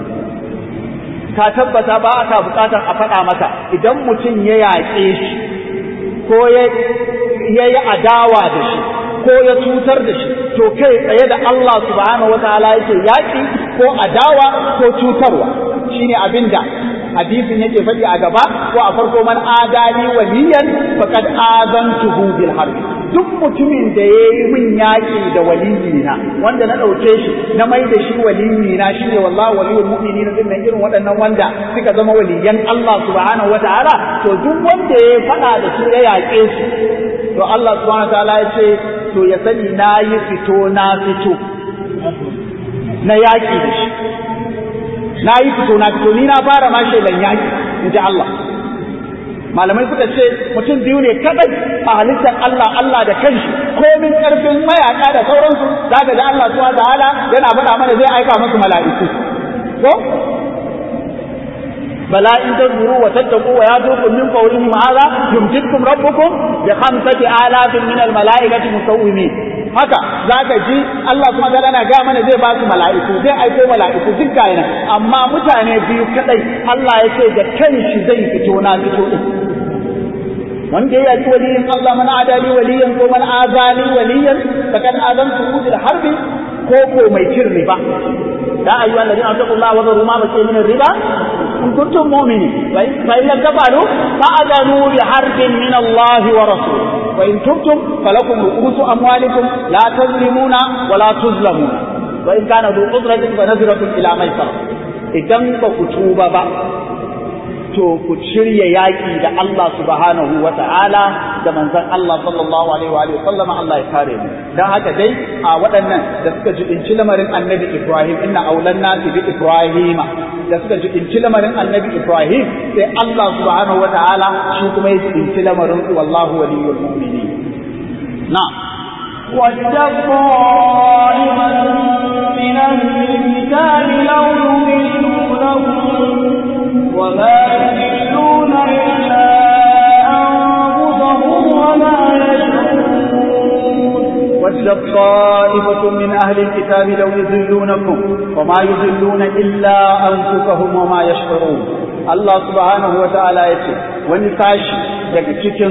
ka tabbata ba aka bukatar a faɗa maka idan mutum ya yaƙe shi ko ya yi adawa da shi ko ya cutar da shi to kai tsaye da Allah subhanahu wataala yake yaƙi ko adawa ko cutarwa shine abinda hadisin yake faɗi a gaba ko a farko man adali waliyan faqad azantuhu bil harb duk mutumin da yayi min yaƙi da waliyina wanda na dauke shi na mai da shi waliyina shine wallahi waliyul mu'minin din nan irin waɗannan wanda suka zama waliyan Allah subhanahu wataala to duk wanda ya faɗa da su ya yaƙe su to Allah subhanahu wataala ya ce to ya sani na yi fito na fito na yaƙi da shi na yi fito na fito ni na fara ma shelan yaƙi in ji Allah malamai suka ce mutum biyu ne kadai a halittar Allah Allah da kanshi komin karfin mayaka da sauransu za ka ga Allah subhanahu wataala yana faɗa mana zai aika musu mala'iku ko بلا إن تنظروا وتتقوا ويأتوكم من فورهم هذا يمددكم ربكم بخمسة آلاف من الملائكة مسومين haka zaka ji Allah kuma ga yana ga mana zai ba su mala'iku zai aiko mala'iku duk gaina amma mutane biyu kadai Allah ya ce da kanshi zai fito na fito din wanda ya yi waliyin Allah man adali waliyan ko man azali waliyan fakan azantu bil harbi ko ko mai cin riba da ayu alladhi ataqullaha wa dharu ma baqiya min riba in kuntum mu'minin fa in lam tafalu fa'adanu bi harbin min Allah wa rasul wa in tubtum falakum ru'usu amwalikum la tazlimuna wa la tuzlamuna wa in kana dhu usratin fa nadratun ila maisara idan ba ku tuba ba to ku shirya yaki da Allah subhanahu wa ta'ala da manzon Allah sallallahu alaihi wa alihi sallam Allah ya kare mu dan haka dai a waɗannan da suka jibinci lamarin annabi Ibrahim inna awlan nasi bi Ibrahim da suka jibinci lamarin annabi Ibrahim sai Allah subhanahu wa ta'ala shi kuma ya jibinci lamarin wallahu waliyul mu'minin na وَالطَّائِفَةٌ مِّنْ أَهْلِ الْكِتَابِ لَوْ يُضِلُّونَكُمْ وَمَا يُضِلُّونَ إِلَّا أَنفُسَهُمْ وَمَا يَشْعُرُونَ وَدَّتْ طَائِفَةٌ مِّنْ أَهْلِ الْكِتَابِ لَوْ يُضِلُّونَكُمْ وَمَا يُضِلُّونَ إِلَّا أَنفُسَهُمْ وَمَا يَشْعُرُونَ Allah subhanahu wa ta'ala yace wani sashi daga cikin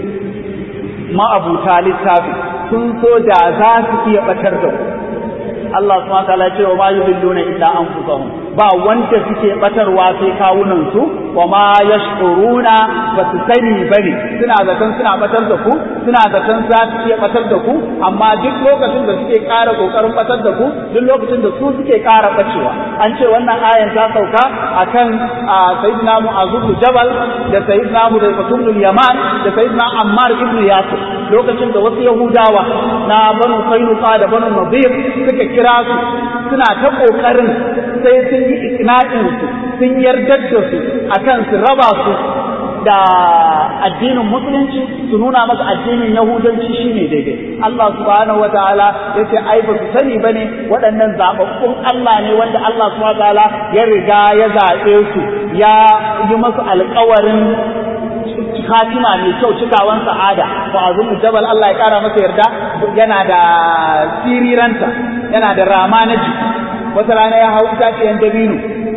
ma'abuta littafi sun so da za su iya batar da ku Allah subhanahu wa ta'ala ya ce wa ma yudilluna illa anfusahum ba wanda suke batarwa sai kawunan su wa ma yashkuruna ba su sani bane suna zaton suna batar da ku suna zaton za su iya batar da ku amma duk lokacin da suke ƙara kokarin batar da ku duk lokacin da su suke ƙara bacewa an ce wannan ayan ta sauka akan sayyidina Mu'adh ibn Jabal da sayyidina Hudayfah ibn Yaman da sayyidina Ammar ibn Yasir lokacin da wasu Yahudawa na Banu Qainuqa da Banu Nadir suka kira su suna ta kokarin sai sun yi ikna'in su sun yarda da su akan su raba su da addinin musulunci su nuna masa addinin yahudanci shine daidai Allah subhanahu wataala yace ai ba su sani bane waɗannan zababbun Allah ne wanda Allah subhanahu wataala ya riga ya zabe su ya yi masu alƙawarin khatima mai kyau cikawan sa'ada wa azumu jabal Allah ya kara masa yarda yana da siriranta yana da ramanaji wata rana ya hau itaciyan dabino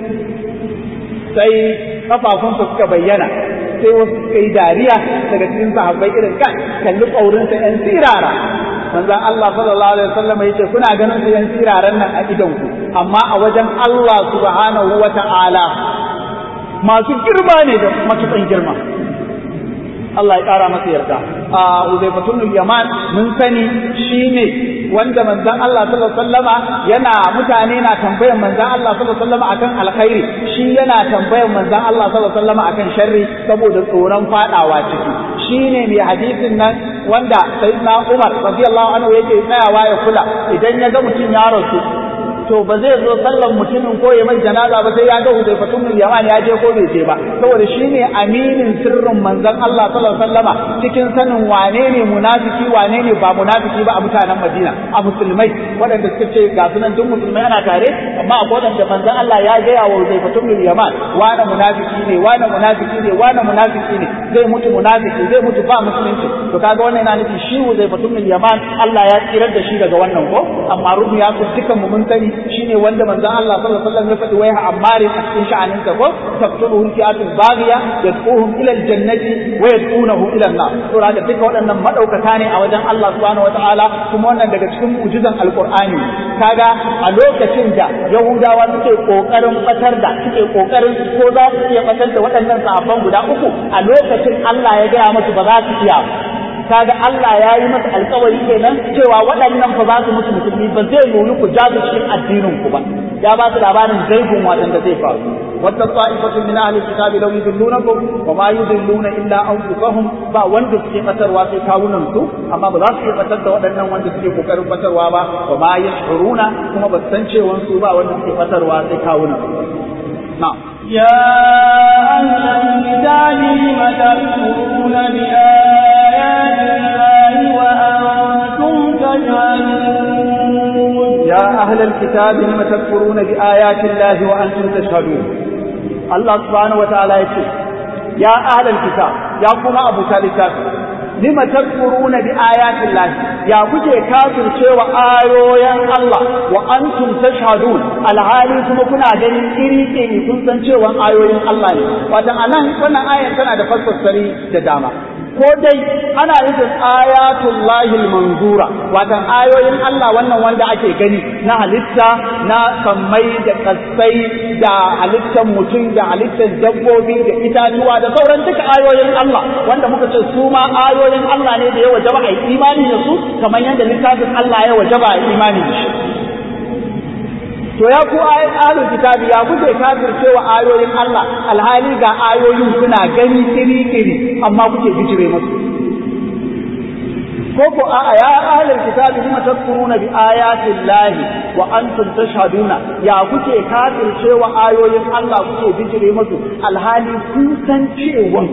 sai kafafunsa suka bayyana sai wasu suka yi dariya daga cikin sahabbai irin kan kalli ƙaurinsa yan sirara manzon Allah sallallahu alaihi wasallam yace kuna ganin su yan siraran nan a idan ku amma a wajen Allah subhanahu wata'ala masu girma ne da matukan girma Allah ya ƙara masa yarda a Uzaifatul Yaman mun sani shine wanda manzon Allah sallallahu alaihi wasallama yana mutane na tambayar manzon Allah sallallahu alaihi wasallama akan alkhairi shi yana tambayar manzon Allah sallallahu alaihi wasallama akan sharri saboda tsoron fadawa ciki shine mai hadisin nan wanda sayyidina Umar radiyallahu anhu yake tsayawa ya kula idan ya ga mutum ya rasu to ba zai zo sallan mutumin ko ya mai janaza ba sai ya ga Hudayfatun bin Yaman ya je ko bai je ba saboda shine aminin sirrin manzon Allah sallallahu alaihi wasallama cikin sanin wane ne munafiki wane ne ba munafiki ba a mutanen Madina a musulmai waɗanda suka ce ga sunan duk musulmai ana tare amma akwai waɗanda manzon Allah ya ga ya wa Hudayfatun bin Yaman wane munafiki ne wane munafiki ne wane munafiki ne zai mutu munafiki zai mutu ba musulunci to kaga wannan yana nufi shi Hudayfatun bin Yaman Allah ya tsirar da shi daga wannan ko amma rubu ya ku dukan mu mun sani shine wanda manzon Allah sallallahu alaihi wasallam ya faɗi wai ammari a cikin sha'anin sa ko taqtuluhu fi'atun baghiya yad'uhum ila aljannati wa yad'unahu ila an-nar to da duka waɗannan madaukaka ne a wajen Allah subhanahu wataala kuma wannan daga cikin mu'jizan alqur'ani kaga a lokacin da yahudawa suke kokarin batar da suke kokarin ko za su iya batar da waɗannan sahabban guda uku a lokacin Allah ya gaya musu ba za su iya kaga Allah ya yi masa alƙawari kenan cewa waɗannan fa za su mutu musulmi ba zai nuni ku jazu cikin addinin ku ba ya ba su labarin zaibun wadanda zai faru wata ta'ifatu min ahli kitabi law yudillunakum wa ma yudilluna illa anfusahum ba wanda suke batarwa sai kawunan su amma ba za su iya batar da waɗannan wanda suke kokarin batarwa ba wa ma yashuruna kuma ba san cewa su ba wanda suke batarwa sai kawunan su na'am ya ahlal kitabi lima takfuruna bi يا أهل الكتاب لم تكفرون بآيات الله وأنتم تشهدون الله سبحانه وتعالى يقول يا أهل الكتاب يا قوم أبو ثالثات لم تكفرون بآيات الله يا كجي كافر شوى آيويا الله وأنتم تشهدون الحالي ثم كنا جنين إريكي كنتم شوى آيويا الله وأنا أنا كنا آية سنة فصل السري تداما ko dai ana nufin ayatul lahil manzura, watan ayoyin Allah wannan wanda ake gani na halitta na sammai da kasai da halittar mutum da halittar dabbobi da itatuwa da sauran duka ayoyin Allah wanda muka ce su ma ayoyin Allah ne da ya wajaba a yi imani da su kamar yadda littafin Allah ya wajaba a yi imani da shi. To ya ku ahlul kitabi ya kuke kafircewa ayoyin Allah alhali ga ayoyin kuna gani kiri-kiri amma kuke bijire musu. ko ko a'a ya ahlul kitabi lima tadkuruna bi ayatin lahi wa antum tashhaduna, ya kuke kafircewa ayoyin Allah kuke bijire musu alhali kun san cewa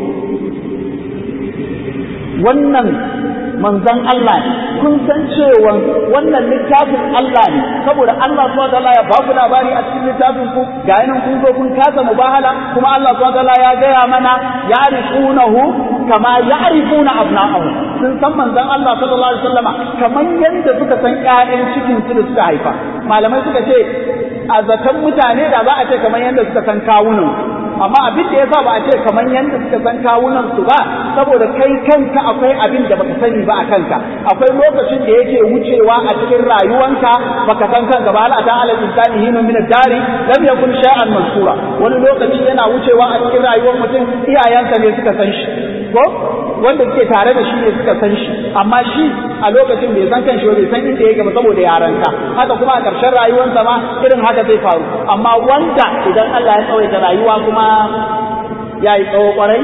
wannan manzon Allah ne, kun san cewa wannan littafin Allah ne, saboda Allah subhanahu wa ta'ala ya ba ku labari a cikin littafin ku ga yanan kun zo kun kasa mubahala, kuma Allah subhanahu wa ta'ala ya gaya mana ya'rifunahu kama ya'rifuna abna'ahum, sun san manzon Allah sallallahu alaihi wasallama kamar yadda suka san ƴaƴan cikin su da suka haifa. Malamai suka ce a zaton mutane da za a ce kamar yadda suka san kawunan, amma abin da yasa ba a ce kamar yadda suka san kawunan su ba saboda kai kanka akwai abin da baka sani ba a kanka, akwai lokacin da yake wucewa a cikin rayuwanka baka san kanka ba. Allah ta'ala insani hinu min ad-dari lam yakun shay'an mazkura, wani lokaci yana wucewa a cikin rayuwar mutum iyayensa ne suka san shi ko wanda suke tare da shi ne suka san shi, amma shi a lokacin bai san kanshi ba, bai san inda yake ba saboda yaranka. Haka kuma a ƙarshen rayuwarsa ma irin haka zai faru, amma wanda idan Allah ya tsawaita rayuwa kuma ya yi tsawo kwarai,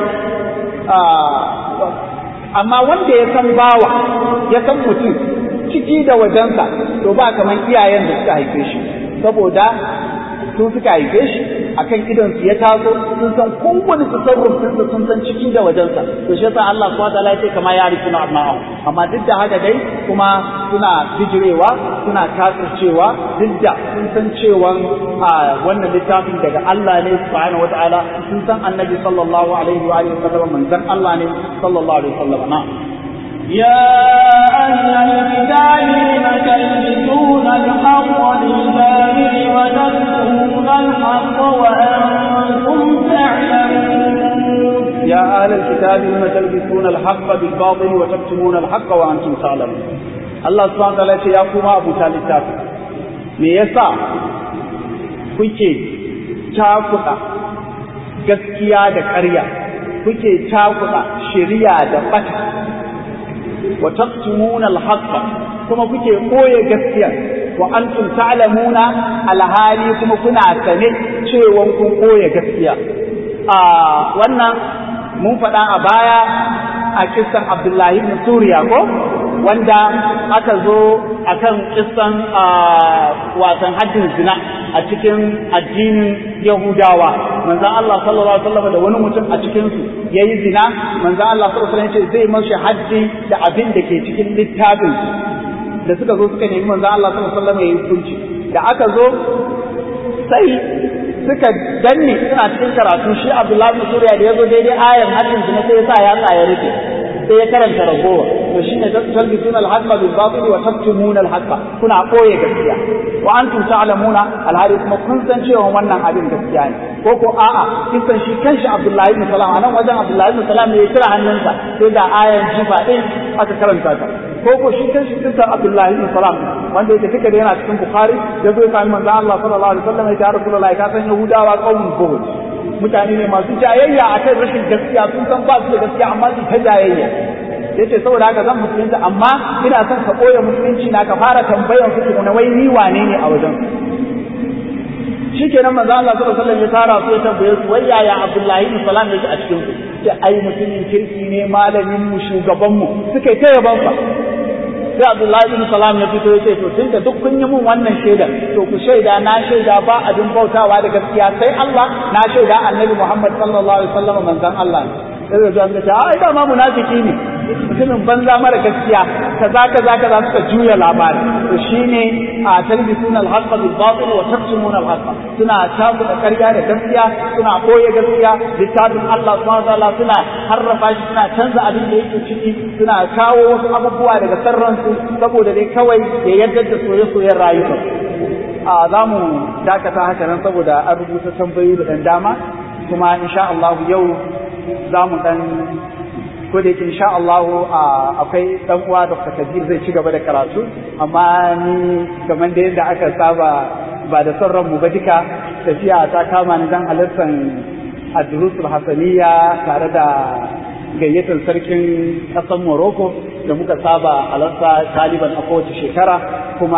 amma wanda ya san bawa ya san mutum ciki da wajensa to ba kamar iyayen da suka haife shi, saboda sun suka haife shi akan idon su ya taso, sun san kowane tasarrufin sa, sun san ciki da wajensa. To shi yasa Allah subhanahu wa ta'ala ya ce kama ya rikuna abna'u, amma duk da haka dai kuma suna bijirewa suna kafircewa duk da sun san cewa wannan littafin daga Allah ne subhanahu wa ta'ala, sun san annabi sallallahu alaihi wa alihi wasallam manzon Allah ne sallallahu alaihi wasallam. na يا أهل الكتاب لم تلبسون الحق بالباطل وتكتمون الحق وأنتم تعلمون. يا أهل الكتاب لم تلبسون الحق بالباطل وتكتمون الحق وأنتم تعلمون. الله سبحانه وتعالى يا كما أبو طالب me yasa kuke cakuɗa gaskiya da ƙarya, kuke cakuɗa shari'a da ɓata, wa taqtumuna al-haqqa kuma kuke koye gaskiya, wa antum ta'lamuna alhali kuma kuna sane cewa kun koye gaskiya. a wannan mun faɗa a baya a kissan Abdullahi ibn Suriya ko wanda aka zo akan kissan wasan haddin zina a cikin addinin Yahudawa. Manzon Allah sallallahu alaihi wasallam da wani mutum a cikin su yayi zina, manzon Allah sallallahu alaihi wasallam ce zai mashi haddi da abin da ke cikin littafin. Da suka zo suka nemi manzon Allah sallallahu alaihi wasallam yayi hukunci, da aka zo sai suka danne suna cikin karatu, shi Abdullahi bin Suriya da yazo daidai ayar haddin zina sai ya sa ya tsaya rufe, sai ya karanta ragowa. To shine talbisuna al-haqqa bil batil wa taktumuna al-haqqa, kuna koye gaskiya wa antum ta'lamuna alhari kuma kun san cewa wannan abin gaskiya ne. ko ko a'a kin san shi kanshi Abdullahi ibn Salam, anan wajen Abdullahi ibn Salam ne ya kira hannunsa sai da ayan jifa din aka karanta ta. ko ko shi kanshi kinsa Abdullahi ibn Salam wanda yake duka da yana cikin Bukhari, da zai kai manzo Allah sallallahu alaihi wasallam ya ce Rasulullahi ka san Yahudawa qaumun buhut, mutane ne masu jayayya akan rashin gaskiya, sun san ba su da gaskiya amma su ta jayayya. yace saboda haka zan musulunta, amma ina son ka koya musulunci na ka fara tambayar su na wai ni wane ne a wajen. shikenan manzo Allah sallallahu alaihi wasallam ya tara su ya tambaye su wai yaya Abdullahi ibn Salam yake a cikin su, ce ai mutumin kirki ne, malamin mu, shugaban mu, suka yi ta yaban sa. sai Abdullahi ibn Salam ya fito yace to tunda duk kun yi mun wannan shaida, to ku shaida na shaida ba abin bautawa da gaskiya sai Allah, na shaida Annabi Muhammad sallallahu alaihi wasallam manzon Allah ne. sai da an ce ai da ma munafiki ne, mutumin banza mara gaskiya, kaza kaza kaza suka juya labari. to shine a talbisuna al-haqq bil batil wa taktumuna al-haqq, suna tabu da ƙarya da gaskiya, suna koye gaskiya, littafin Allah subhanahu wa ta'ala suna harrafa shi, suna canza abin da yake ciki, suna kawo wasu abubuwa daga sarransu saboda dai kawai ya yarda da soyayyen rayuwa. a za mu dakata haka nan saboda an rubuta tambayoyi da ɗan dama, kuma insha Allah yau za mu ɗan ko da yake insha Allah akwai dan uwa Doctor Kabir zai ci gaba da karatu amma ni kamar da yadda aka saba ba da son ranmu ba duka tafiya ta kama ni dan halartar ad-durusul hasaniyya tare da gayyatar sarkin ƙasar Morocco da muka saba halarta taliban a kowace shekara kuma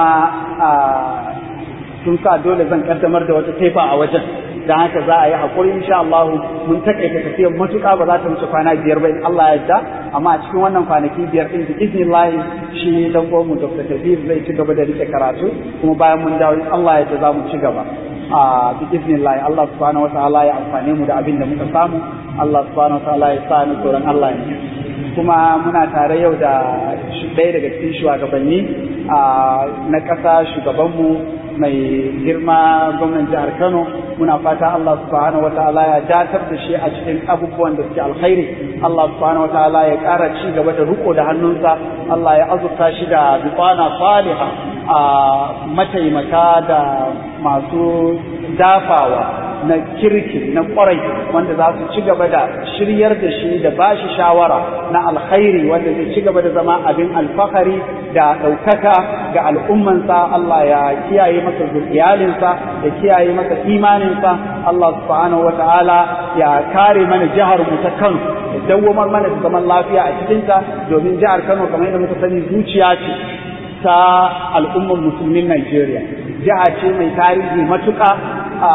sun sa dole zan kaddamar da wata taifa a wajen don haka za a yi haƙuri insha Allah mun takaita tafiyar matuƙa ba za ta wuce kwana biyar ba in Allah ya yarda amma a cikin wannan kwanaki biyar din bi iznillah shi dan uwan mu Doctor Kabir zai ci gaba da rike karatu kuma bayan mun dawo in Allah ya yarda za mu ci gaba a bi iznillah Allah subhanahu wataala ya amfane mu da abin da muka samu Allah subhanahu wataala ya sa ni tsoron Allah ne kuma muna tare yau da ɗaya daga cikin shugabanni na ƙasa shugabanmu mai girma gwamnan jihar Kano muna fata Allah subhanahu wataala ya datar da shi a cikin abubuwan da suke alkhairi Allah subhanahu wataala ya ƙara ci gaba da riko da hannunsa Allah ya azurta shi da bitana saliha a mataimaka da masu dafawa na kirki na kwarai wanda za su ci gaba da shiryar da shi da bashi shawara na alkhairi wanda zai ci gaba da zama abin alfahari da ɗaukaka ga al'ummansa Allah ya kiyaye masa iyalinsa ya kiyaye masa imaninsa Allah subhanahu wa ta'ala ya kare mana jihar mu ta Kano ya dawwamar mana da zaman lafiya a cikinta domin jihar Kano kamar yadda muka sani zuciya ce ta al'ummar musulmin Najeriya jiha ce mai tarihi matuƙa a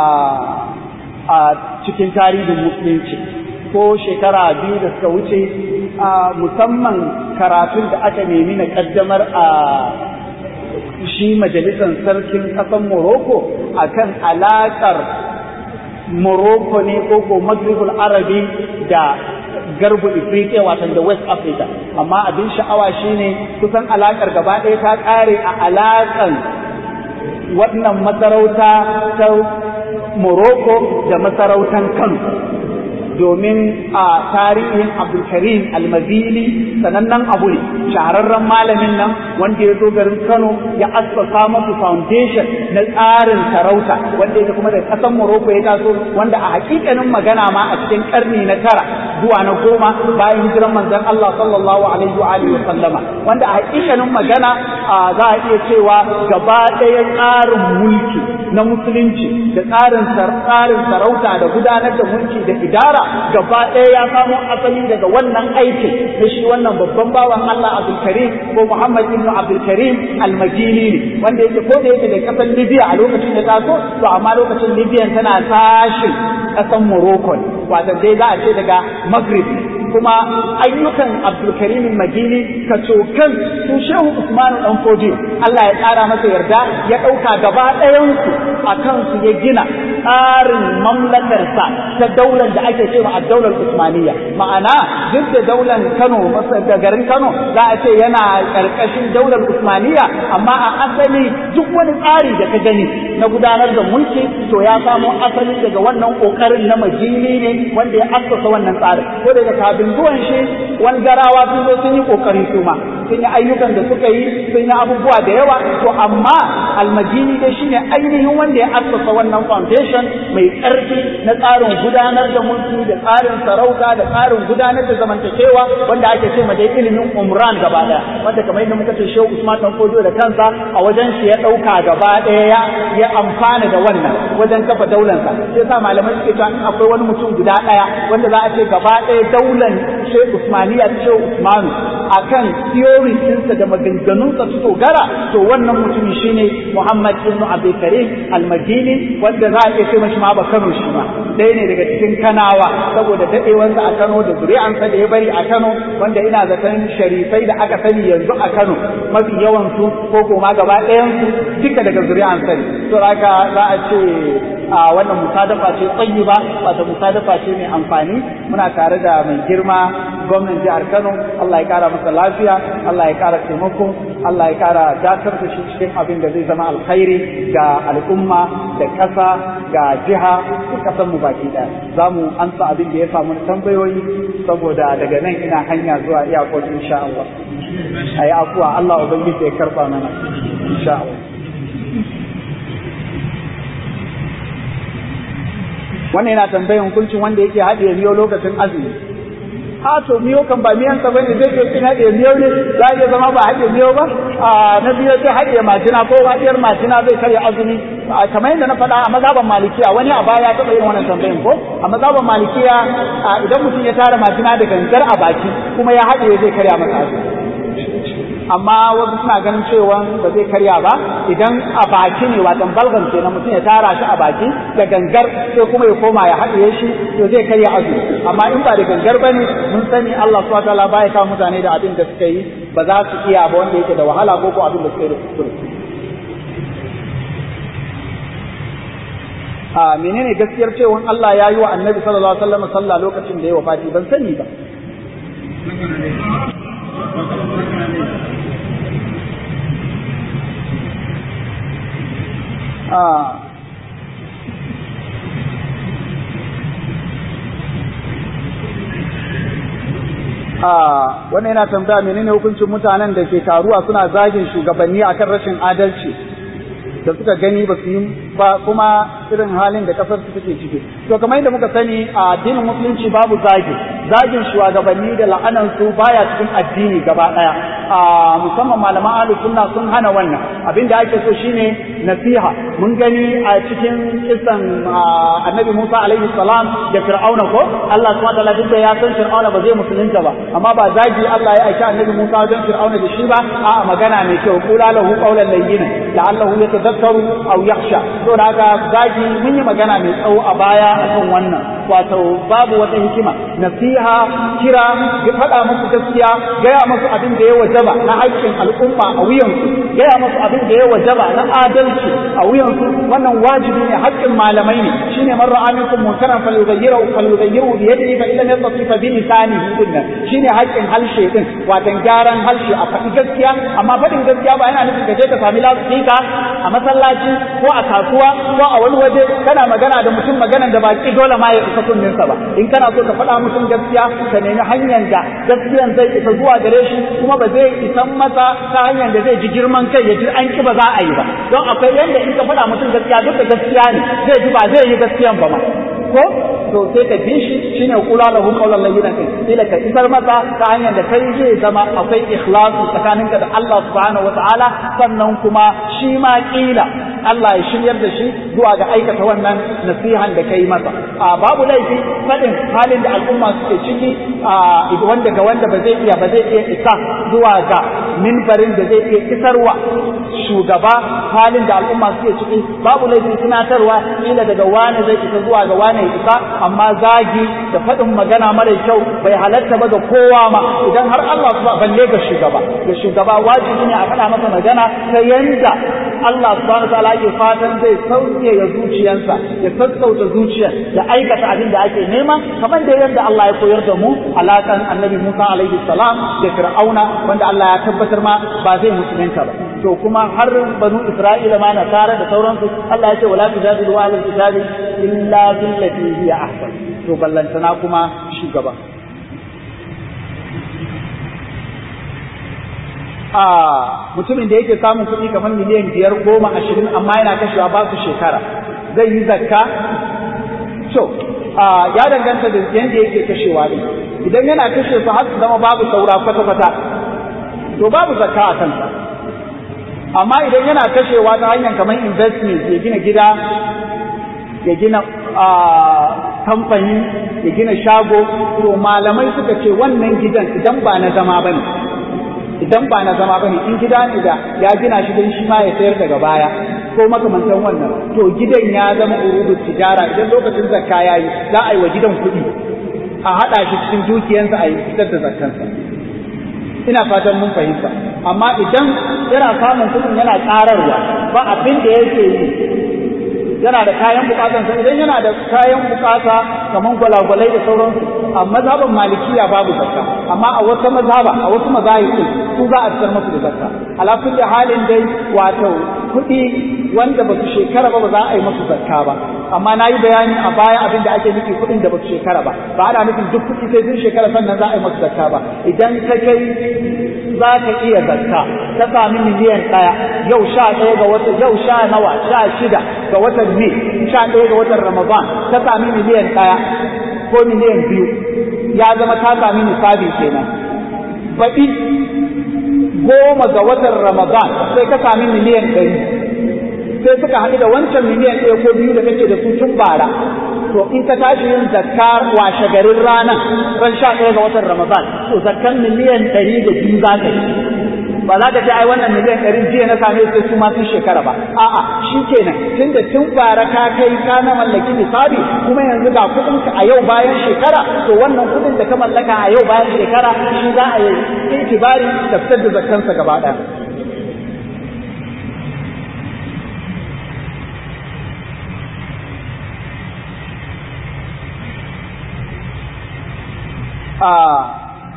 a cikin tarihin musulunci ko shekara biyu da suka wuce a musamman karatun da aka nemi na kaddamar a shi majalisar sarkin ƙasar Morocco akan alaƙar Morocco ne ko ko Maghribul Arabi da garbu Afrika wato da West Africa amma abin sha'awa shine kusan alaƙar gaba ɗaya ta ƙare a alaƙar wannan masarauta ta Morocco da masarautan Kano domin a tarihin Abdulkarim Almazini sanannen abu ne shahararren malamin nan wanda ya zo garin Kano ya assasa masu foundation na tsarin sarauta wanda ya kuma da kasan Morocco ya taso wanda a hakikanin magana ma a cikin karni na tara zuwa na goma bayan hijiran manzon Allah sallallahu alaihi wa alihi wa sallama wanda a hakikanin magana za a iya cewa gaba ɗaya tsarin mulki na musulunci da tsarin tsarin sarauta da gudanar da mulki da idara gaba ɗaya ya samo asali daga wannan aiki da shi wannan babban bawan Allah Abdul Karim ko Muhammad ibn Abdul Karim Al-Majini ne wanda yake ko da yake da kasar Libya a lokacin da taso to amma lokacin Libya tana tashin kasar Morocco wato dai za a ce daga Maghrib kuma ayyukan Abdul Karim Al-Majini ka cokan su Shehu Usman dan Fodiyo Allah ya tsara masa yarda ya dauka gaba ɗayan su akan su ya gina tsarin mamlakarsa ta daular da ake cewa a daular Usmaniyya ma'ana duk da daular Kano da garin Kano za a ce yana karkashin daular Usmaniyya amma a asali duk wani tsari da ka gani na gudanar da mulki to ya samo asali daga wannan kokarin na Majini ne wanda ya assasa wannan tsarin ko da kafin zuwan shi wani garawa sun zo sun yi kokari su ma sun yi ayyukan da suka yi sun yi abubuwa da yawa to amma Almajini dai shine ainihin wanda ya assasa wannan foundation mai ƙarfi na tsarin gudanar da mulki da tsarin sarauta da tsarin gudanar da zamantakewa wanda ake ce ma dai ilimin umran gaba daya wanda kamar yadda muka ce Shehu Usman dan Fodio da kansa a wajen shi ya dauka gaba daya ya amfana da wannan wajen kafa daular sa sai sa malamai suke cewa in akwai wani mutum guda daya wanda za a ce gaba daya daular Shehu Usmaniya ta Shehu Usmanu akan theory ɗinsa da maganganunsa su dogara to wannan mutumi shine Muhammad ibn Abdul Karim Al-Majini wanda za a iya ce mashi ma ba Kano shi ma ɗaya ne daga cikin Kanawa saboda daɗewarsa a Kano da zuri'ansa da ya bari a Kano wanda ina zaton sharifai da aka sani yanzu a Kano mafi yawan su ko kuma gaba ɗayan su duka daga zuri'ansa ne to haka za a ce a wannan musadafa ce tayyiba wato musadafa ce mai amfani muna tare da mai girma gwamnan jihar Kano Allah ya kara masa lafiya Allah ya kara taimako Allah ya kara dakar da shi cikin abin da zai zama alkhairi ga al'umma da ƙasa ga jiha da ƙasar mu baki ɗaya za mu amsa abin da ya samu tambayoyi saboda daga nan ina hanya zuwa iyakar insha Allah ayi afuwa Allah ubangiji ya karba mana insha Allah wannan yana tambayan hukuncin wanda yake haɗe miyo lokacin azumi a to miyo kan ba miyan sa bane zai ke cin haɗe miyo ne za ya zama ba haɗe miyo ba a na biyu sai haɗe majina ko haɗiyar majina zai karya azumi kamar yadda na faɗa a mazhaban malikiya wani a baya taɓa yin wannan tambayin ko a mazhaban malikiya idan mutum ya tara majina da gangar a baki kuma ya haɗe zai karya masa azumi amma wasu suna ganin cewa ba zai karya ba idan a baki ne watan balgam ke na mutum ya tara shi a baki da gangar sai kuma ya koma ya haɗiye shi to zai karya azumi amma in ba da gangar ba ne mun sani Allah subhanahu wataala baya kawo mutane da abin da suka yi ba za su iya ba wanda yake da wahala ko ko abin da suka yi da kuskure. a menene gaskiyar cewa Allah ya yi wa Annabi sallallahu alaihi wasallam sallah lokacin da ya wafati ban sani ba. Ah. Ah, wannan yana tambaya menene hukuncin mutanen da ke taruwa suna zagin shugabanni akan rashin adalci da suka gani ba su yi ba kuma irin halin da kasar su take ciki. To kamar yadda muka sani a addinin musulunci babu zagi, zagin shugabanni da la'anan su baya cikin addini gaba daya. A musamman malaman ahlus sunna sun hana wannan. Abinda ake so shine nasiha. Mun gani a cikin kisan Annabi Musa alaihi salam da Fir'auna ko Allah subhanahu wa ta'ala duk da ya san Fir'auna ba zai musulunta ba, amma ba zagi Allah ya aika Annabi Musa wajen Fir'auna da shi ba, a'a magana mai kyau, qula lahu qawlan layyinan la'allahu yatadhakkaru aw yakhsha. To da haka zagi mun yi magana mai tsawo a baya akan wannan, wato babu wata hikima, nasiha, kira, faɗa musu gaskiya, gaya musu abin da ya wajaba na haƙƙin al'umma a wuyansu, gaya musu abin da ya wajaba na adalci a wuyansu, wannan wajibi ne, haƙƙin malamai ne, shine man ra'a minkum munkaran falyughayyirhu falyughayyirhu bi yadihi fa illam yastati fa bi lisanihi dinnan, shine haƙƙin halshe din, watan gyaran halshe a faɗi gaskiya, amma faɗin gaskiya ba yana nufin ka je ka sami lasfika a masallaci ko a kasuwa ko a wani waje kana magana da mutum maganan da baki dole ma ya isa kunninsa ba. In kana so ka faɗa mutum gaskiya ka nemi hanyar da gaskiyan zai isa zuwa gare shi kuma ba zai isan masa ta hanyar da zai ji girman kai ya ji an ki ba za a yi ba, don akwai yanda in ka faɗa mutum gaskiya duk da gaskiya ne zai ji ba zai yi gaskiyan ba ma ko to sai ka bi shi shine kula lahu qawlan layyinan kai sai ka isar masa ta hanyar da kai zai zama akwai ikhlasu tsakaninka da Allah subhanahu wataala, sannan kuma shi ma kila Allah ya shiryar da shi zuwa ga aikata wannan nasihan da kai masa. A babu laifi fadin halin da al'umma suke ciki a wanda ga wanda ba zai iya ba zai iya isa zuwa ga minbarin da zai iya isarwa shugaba halin da al'umma suke ciki, babu laifi tunatarwa kila daga wani zai isa zuwa ga wani isa, amma zagi da faɗin magana mara kyau bai halatta ba ga kowa ma, idan har Allah subhanahu balle ga shugaba ga shugaba wajibi ne a faɗa masa magana ta yanda Allah subhanahu wa ta'ala ke fatan zai sauke ya zuciyarsa ya sassauta zuciyar ya aikata abin da ake nema, kamar da yadda Allah ya koyar da mu alakan Annabi Musa alaihi salam da Fir'auna wanda Allah ya tabbatar ma ba zai musulunta ba. To kuma har banu Isra'ila ma na tare da sauransu Allah ya ce wala tujadilu ahlal kitabi illa billati hiya ahsan. To ballantana kuma shugaba a mutumin da yake samun kuɗi kamar miliyan biyar goma ashirin amma yana kashewa ba su shekara zai yi zakka? To ya danganta da yadda yake kashewa ne. Idan yana kashe su har su zama babu saura kwata-kwata to babu zakka a kansa, amma idan yana kashewa ta hanyar kamar investment, ya gina gida, ya gina kamfani, ya gina shago, to malamai suka ce wannan gidan idan ba na zama bane idan ba na zama bane in gida ne da ya gina shi don shi ma ya sayar daga baya ko makamantan wannan, to gidan ya zama urudu tijara. Idan lokacin zakka yayi za a yi wa gidan kuɗi a haɗa shi cikin dukiyansa a yi fitar da zakkansa. Ina fatan mun fahimta. Amma idan yana samun kuɗin yana ƙararwa ba abin da yake yi, yana da kayan bukatansa, idan yana da kayan bukata kamar gwalagwalai da sauransu, a mazhaban malikiya babu zakka, amma a wasu mazhaba a wasu mazahiri su za a fitar musu da zakka. Ala kulli halin dai wato kuɗi wanda ba su shekara ba ba za a yi musu zakka ba, amma na yi bayani a baya abin da ake nufi kuɗin da ba su shekara ba, ba ana nufin duk kuɗi sai sun shekara sannan za a yi musu zakka ba. Idan ka kai za ka iya zakka ta sami miliyan ɗaya yau sha ɗaya ga watan yau sha nawa sha shida ga watan ne sha ɗaya ga watan Ramadan ta sami miliyan ɗaya ko miliyan biyu ya zama ta sami nisabi kenan. Baɗi goma ga watan Ramadan sai ka sami miliyan ɗari, sai suka haɗu da wancan miliyan ɗaya ko biyu da kake da su tun bara, to in ka tashi yin zakka washe garin ranar ran sha ɗaya ga watan Ramadan, to zakkan miliyan ɗari da biyu za ka yi. Ba za ka ce ai wannan miliyan ɗari jiya na same su su ma sun shekara ba, a'a shi kenan tunda tun bara ka kai ka na mallaki misali kuma yanzu ga kuɗin ka a yau bayan shekara, to wannan kuɗin da ka mallaka a yau bayan shekara shi za a yi itibari da fitar da zakkansa gaba ɗaya. a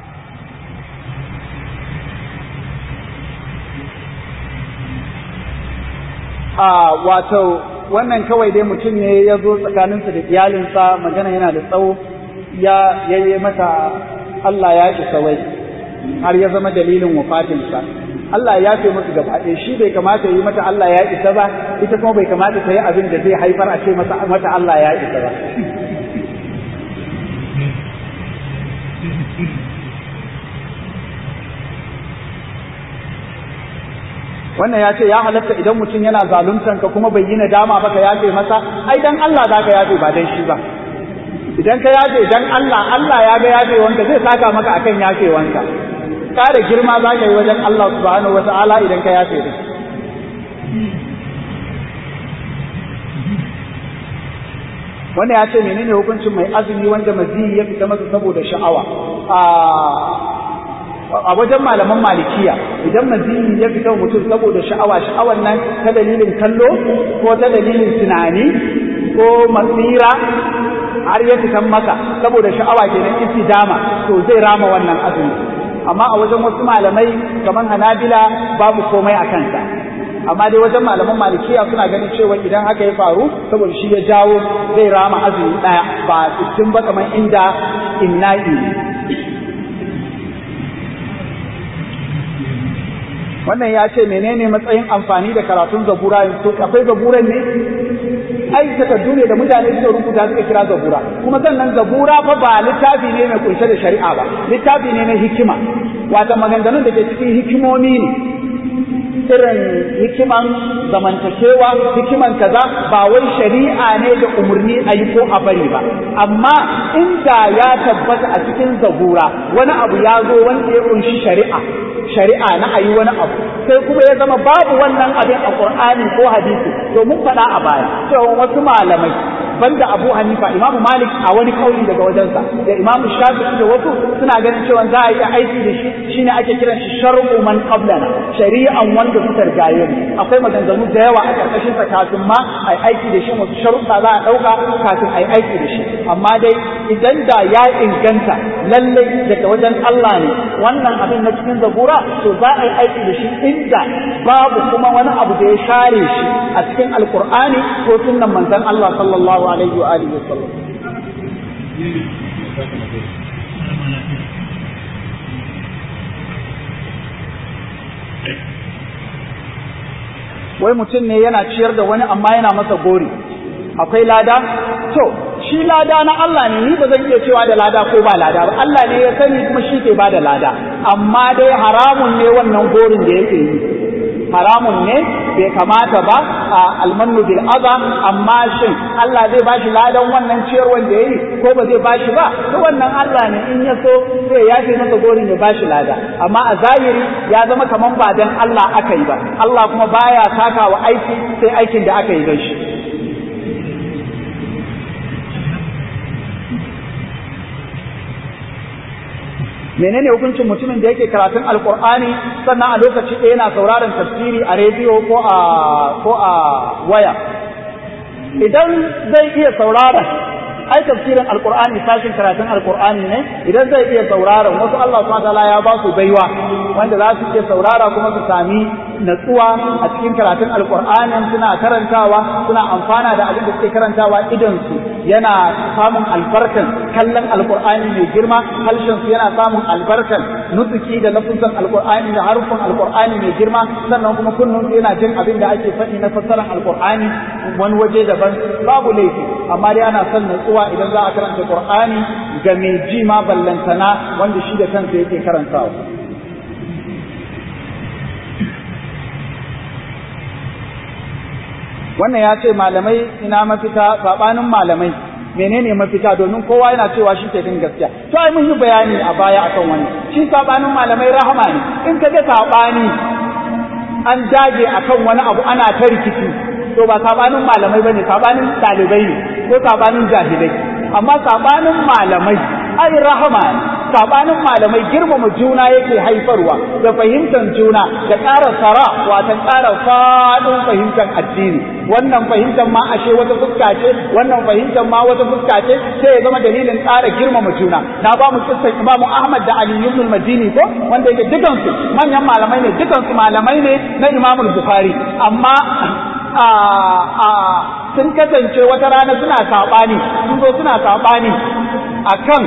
a wato wannan kawai dai mutum ne ya zo tsakaninsa da iyalinsa, magana yana da tsawo, ya yayi mata Allah ya isa wai har ya zama dalilin wafatinsa. Allah ya fi musu gaba ɗaya, shi bai kamata yi mata Allah ya isa ba, ita kuma bai kamata ta yi abin da zai haifar a ce mata Allah ya isa ba. Wannan ya ce ya halatta idan mutum yana zaluntan ka kuma bai yi nadama ba ka yafe masa, ai dan Allah za ka yafe ba dan shi ba. Idan ka yafe dan Allah, Allah ya ga yafe wanka zai saka maka akan yafe wanka. Kare girma za ka yi wajen Allah subhanahu wa ta'ala idan ka yafe da. Wannan ya ce menene hukuncin mai azumi wanda maziyi ya fita masa saboda sha'awa? A wajen malaman malikiya idan maziyi ya fita mutum saboda sha'awa, sha'awar nan ta dalilin kallo ko ta dalilin tunani ko masira har ya fitan maka saboda sha'awa kenan istidama, to zai rama wannan azumi. Amma a wajen wasu malamai kamar Hanabila babu komai a kansa, amma dai wajen malaman malikiya suna ganin cewa idan haka ya faru saboda shi ya jawo zai rama azumi daya ba sittin ba kamar inda imna'i. Wannan ya ce menene matsayin amfani da karatun zabura yanzu? Akwai zaburan ne? Ai takardu ne da mutane suka rubuta suka kira zabura, kuma sannan zabura fa ba littafi ne mai kunshe da shari'a ba, littafi ne na hikima, wata maganganun da ke cikin hikimomi ne, irin hikiman zamantakewa, hikiman kaza, ba wai shari'a ne da umarni a yi ko a bari ba. Amma inda ya tabbata a cikin zabura wani abu ya zo wanda ya kunshi shari'a shari'a na ayi wani abu sai kuma ya zama babu wannan abin a Qur'ani ko hadisi, to mun faɗa a baya cewa wasu malamai banda Abu Hanifa, Imam Malik a wani kauli daga wajensa da Imam Shafi'i da wasu suna ganin cewa za a yi aiki da shi, shine ake kiran shi shar'u man qablana, shari'an wanda suka rigaye mu. Akwai maganganu da yawa a karkashin sa kafin ma ai aiki da shi, wasu sharuɗa za a ɗauka kafin ai aiki da shi. Amma dai idan da ya inganta lallai daga wajen Allah ne wannan abin na cikin zabura, to za a yi aiki da shi inda babu kuma wani abu da ya share shi a cikin alkur'ani ko sunnan manzon Allah sallallahu alaihi wa alihi wasallam. Wai mutum ne yana ciyar da wani amma yana masa gori, akwai lada? To shi lada na Allah ne, ni ba zan iya cewa da lada ko ba lada ba, Allah ne ya sani kuma shi ke ba da lada, amma dai haramun ne wannan gorin da yake yi, haramun ne, bai kamata ba a almanu bil aza. Amma shin Allah zai bashi ladan wannan ciyarwan da yayi ko ba zai bashi ba, to wannan Allah ne in ya so sai ya ce masa gorin ya bashi lada, amma a zahiri ya zama kaman ba dan Allah aka yi ba, Allah kuma baya saka wa aiki sai aikin da aka yi don shi. Menene hukuncin mutumin da yake karatun alkur'ani sannan a lokaci ɗaya yana sauraron tafsiri a rediyo ko a ko a waya? Idan zai iya sauraron, ai tafsirin alkur'ani sashin karatun alkur'ani ne, idan zai iya sauraron, wasu Allah subhanahu wataala ya ba su baiwa wanda za su iya saurara kuma su sami natsuwa a cikin karatun alkur'anin, suna karantawa suna amfana da abin da suke karantawa, idan su yana samun albarkan kallon alkur'ani mai girma, harshen su yana samun albarkan nutuki da lafuzan alkur'ani da harufan alkur'ani mai girma, sannan kuma kunnun su yana jin abin da ake faɗi na fassarar alkur'ani wani waje daban, babu laifi amma dai ana son natsuwa idan za a karanta Qur'ani ga mai ji ma ballantana wanda shi da kansa yake karantawa. Wannan ya ce malamai ina mafita, sabanin malamai menene mafita, domin kowa yana cewa shi ke din gaskiya. To ai mun yi bayani a baya akan wannan. Shi sabanin malamai rahama ne. In ka ga sabani an dage akan wani abu ana ta rikici, to ba sabanin malamai bane, sabanin talibai ne ko sabanin jahilai. Amma sabanin malamai ai rahama ne. Sabanin malamai girmama juna yake haifarwa da fahimtar juna da ƙara sara, wata ƙara faɗin fahimtar addini. Wannan fahimtar ma ashe wata fuska ce, wannan fahimtar ma wata fuska ce, sai ya zama dalilin ƙara girmama juna. Na ba mu kissar Imam Ahmad da Ali ibn al-Madini ko wanda yake dukansu manyan malamai ne, dukansu malamai ne na Imam Bukhari, amma a a sun kasance wata rana suna sabani, sun zo suna sabani akan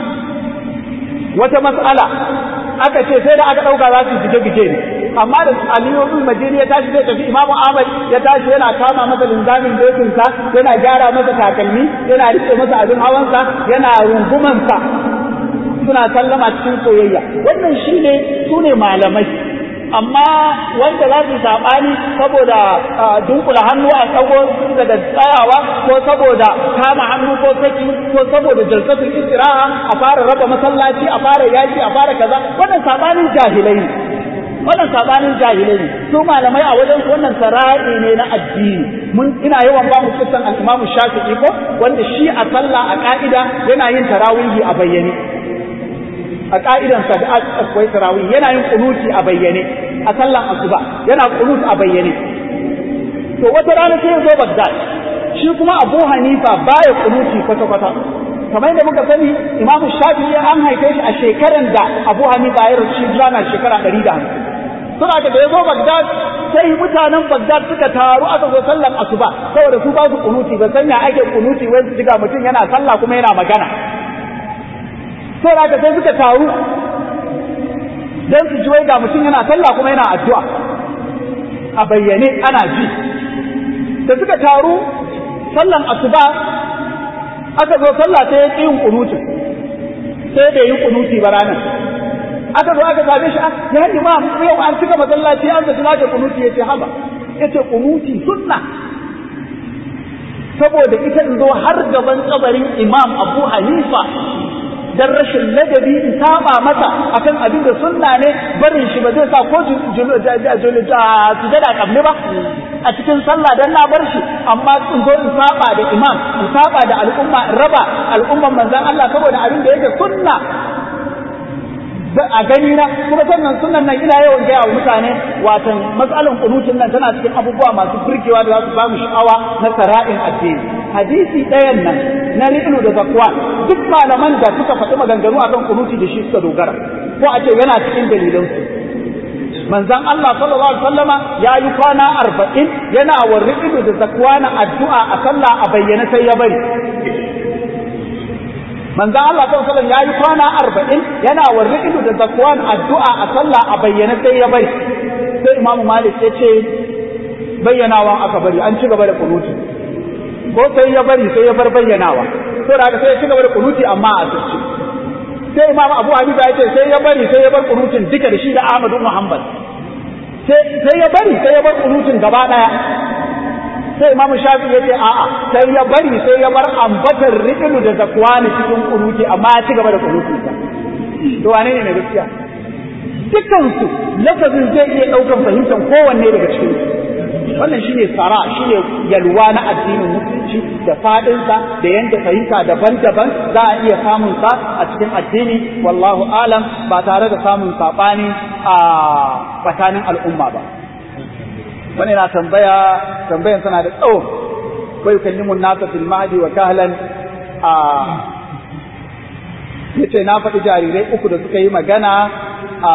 wata mas'ala, aka ce sai da aka dauka za su bige bige ne, amma da Aliyu ibn Madini ya tashi zai tafi, Imam Ahmad ya tashi yana kama masa linzamin dokin sa, yana gyara masa takalmi, yana rike masa abin hawansa, yana runguman sa, suna sallama cikin soyayya. Wannan shine sune malamai. Amma wanda za su saɓani saboda dunkula hannu a tsago daga tsayawa, ko saboda kama hannu ko saki, ko saboda jalsatul istiraha, a fara raba masallaci, a fara yaki, a fara kaza, wannan saɓanin jahilai ne. Wannan saɓanin jahilai ne. Su malamai a wajen wannan sara'i ne na addini. Mun ina yawan ba mu kissan al-Imam Shafi'i ko wanda shi a sallah a ka'ida yana yin tarawihi a bayyane. A ka'idansa da akwai tarawih yana yin kunuti a bayyane a sallan asuba, yana kunut a bayyane. To wata rana sai ya zo Baghdad, shi kuma Abu Hanifa baya kunuti kwata kwata. Kamar yadda muka sani Imam Shafi'i an haife shi a shekaran da Abu Hanifa ya rasu, na shekara ɗari da hamsin. Suna da ya zo Baghdad sai mutanen Baghdad suka taru aka zo sallan asuba, saboda su ba su kunuti, ba sanya ake kunuti wai su jiga mutum yana sallah kuma yana magana. Sai da sai suka taru dan su ji wai ga mutum yana sallah kuma yana addu'a a bayyane ana ji. Da suka taru sallan asuba aka zo sallah sai ya yin kunuti, sai da yi kunuti ba ranar. Aka zo aka same shi, ya yi ma yau an cika masallaci an zaci nake kunuti, ya ce haba, ya ce kunuti sunna, saboda ita in zo har gaban kabarin Imam Abu Hanifa dan rashin ladabi in saba masa akan abin da sunna ne, barin shi ba zai sa ko sujada kabli ba a cikin sallah dan na bar shi, amma in zo in saba da imam, in saba da al'umma, in raba al'umman manzon Allah saboda abin da yake sunna a gani na. Kuma sannan sunnan nan ina yawan gaya wa mutane, watan matsalan kunutin nan tana cikin abubuwa masu burgewa da za su ba mu sha'awa na sara'in addini. Hadisi ɗayan nan na ri'lu da zakwa, duk malaman da suka faɗi maganganu akan kunuti da shi suka dogara, ko a ce yana cikin dalilansu. Manzon Allah sallallahu alaihi wasallama ya yi kwana arba'in yana wa ri'lu da zakwa na addu'a a sallah a bayyana sai ya bari. Manzon Allah sallallahu alaihi wasallam ya yi kwana arba'in yana wa ri'lu da zakwa addu'a a sallah a bayyana sai ya bari. Sai Imam Malik ya ce bayyanawa aka bari, an ci gaba da kunuti. Ko sai ya bari sai ya bar bayyanawa, to da haka sai ya ci gaba da kunuti amma a asirce. Sai Imam Abu Hanifa ya ce sai ya bari sai ya bar kunutin duka da shi da Ahmad ibn Hanbal. Sai ya bari sai ya bar kunutin gaba daya. Sai Imam Shafi ya ce a'a, sai ya bari sai ya bar ambatar ri'lu da zakwani cikin kunuti amma ya ci gaba da kunutin sa. To wane ne mai gaskiya? Dukansu lafazin zai iya daukan fahimtar kowanne daga cikin su. Wannan shine tsara, shine yalwa na addinin musulunci da fadinsa da yanda fahimta daban-daban za a iya samun sa a cikin addini, wallahu alam, ba tare da samun sabani a tsakanin al'umma ba. Wani na tambaya, tambayan tana da tsawo, ko yukallimu an-nasa fil mahdi wa kahlan, a yace na faɗi jarirai uku da suka yi magana a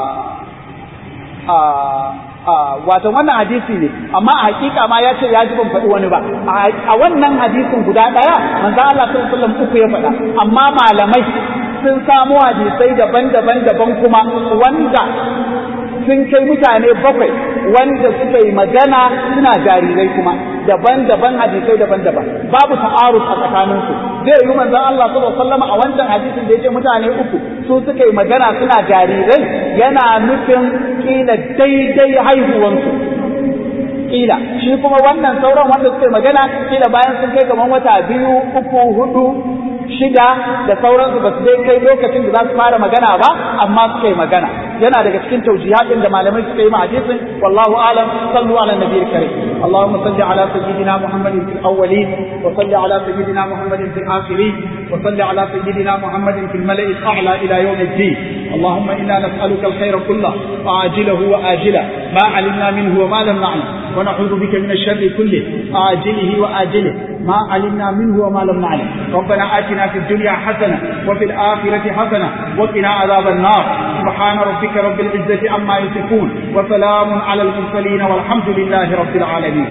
a wato wannan hadisi ne, amma a hakika ma ya ce ya ji ban faɗi wani ba. A wannan hadisin guda ɗaya manzo Allah sallallahu alaihi wasallam uku ya faɗa, amma malamai sun samu hadisai daban-daban daban kuma wanda sun kai mutane bakwai wanda suka yi magana suna jarirai kuma. daban-daban hadisai daban-daban babu ta'aruf a tsakaninsu zai yi manzon Allah sallallahu alaihi wasallam a wancan hadisin da yake mutane uku su suka yi magana suna jarirai yana nufin kila daidai haihuwansu kila shi kuma wannan sauran wanda suka yi magana kila bayan sun kai gaban wata biyu uku hudu shida da sauransu ba su dai kai lokacin da za su fara magana ba amma suka yi magana yana daga cikin taujihatin da malamai suka yi ma hadisin wallahu alam sallu ala nabiyil karim اللهم صل على سيدنا محمد في الأولين وصل على سيدنا محمد في الآخرين وصل على سيدنا محمد في الملأ الأعلى إلى يوم الدين اللهم إنا نسألك الخير كله عاجله وآجله ما علمنا منه وما لم نعلم ونعوذ بك من الشر كله عاجله وآجله ما علمنا منه وما لم نعلم ربنا آتنا في الدنيا حسنة وفي الآخرة حسنة وقنا عذاب النار سبحان ربك رب العزة عما يصفون وسلام على المرسلين والحمد لله رب العالمين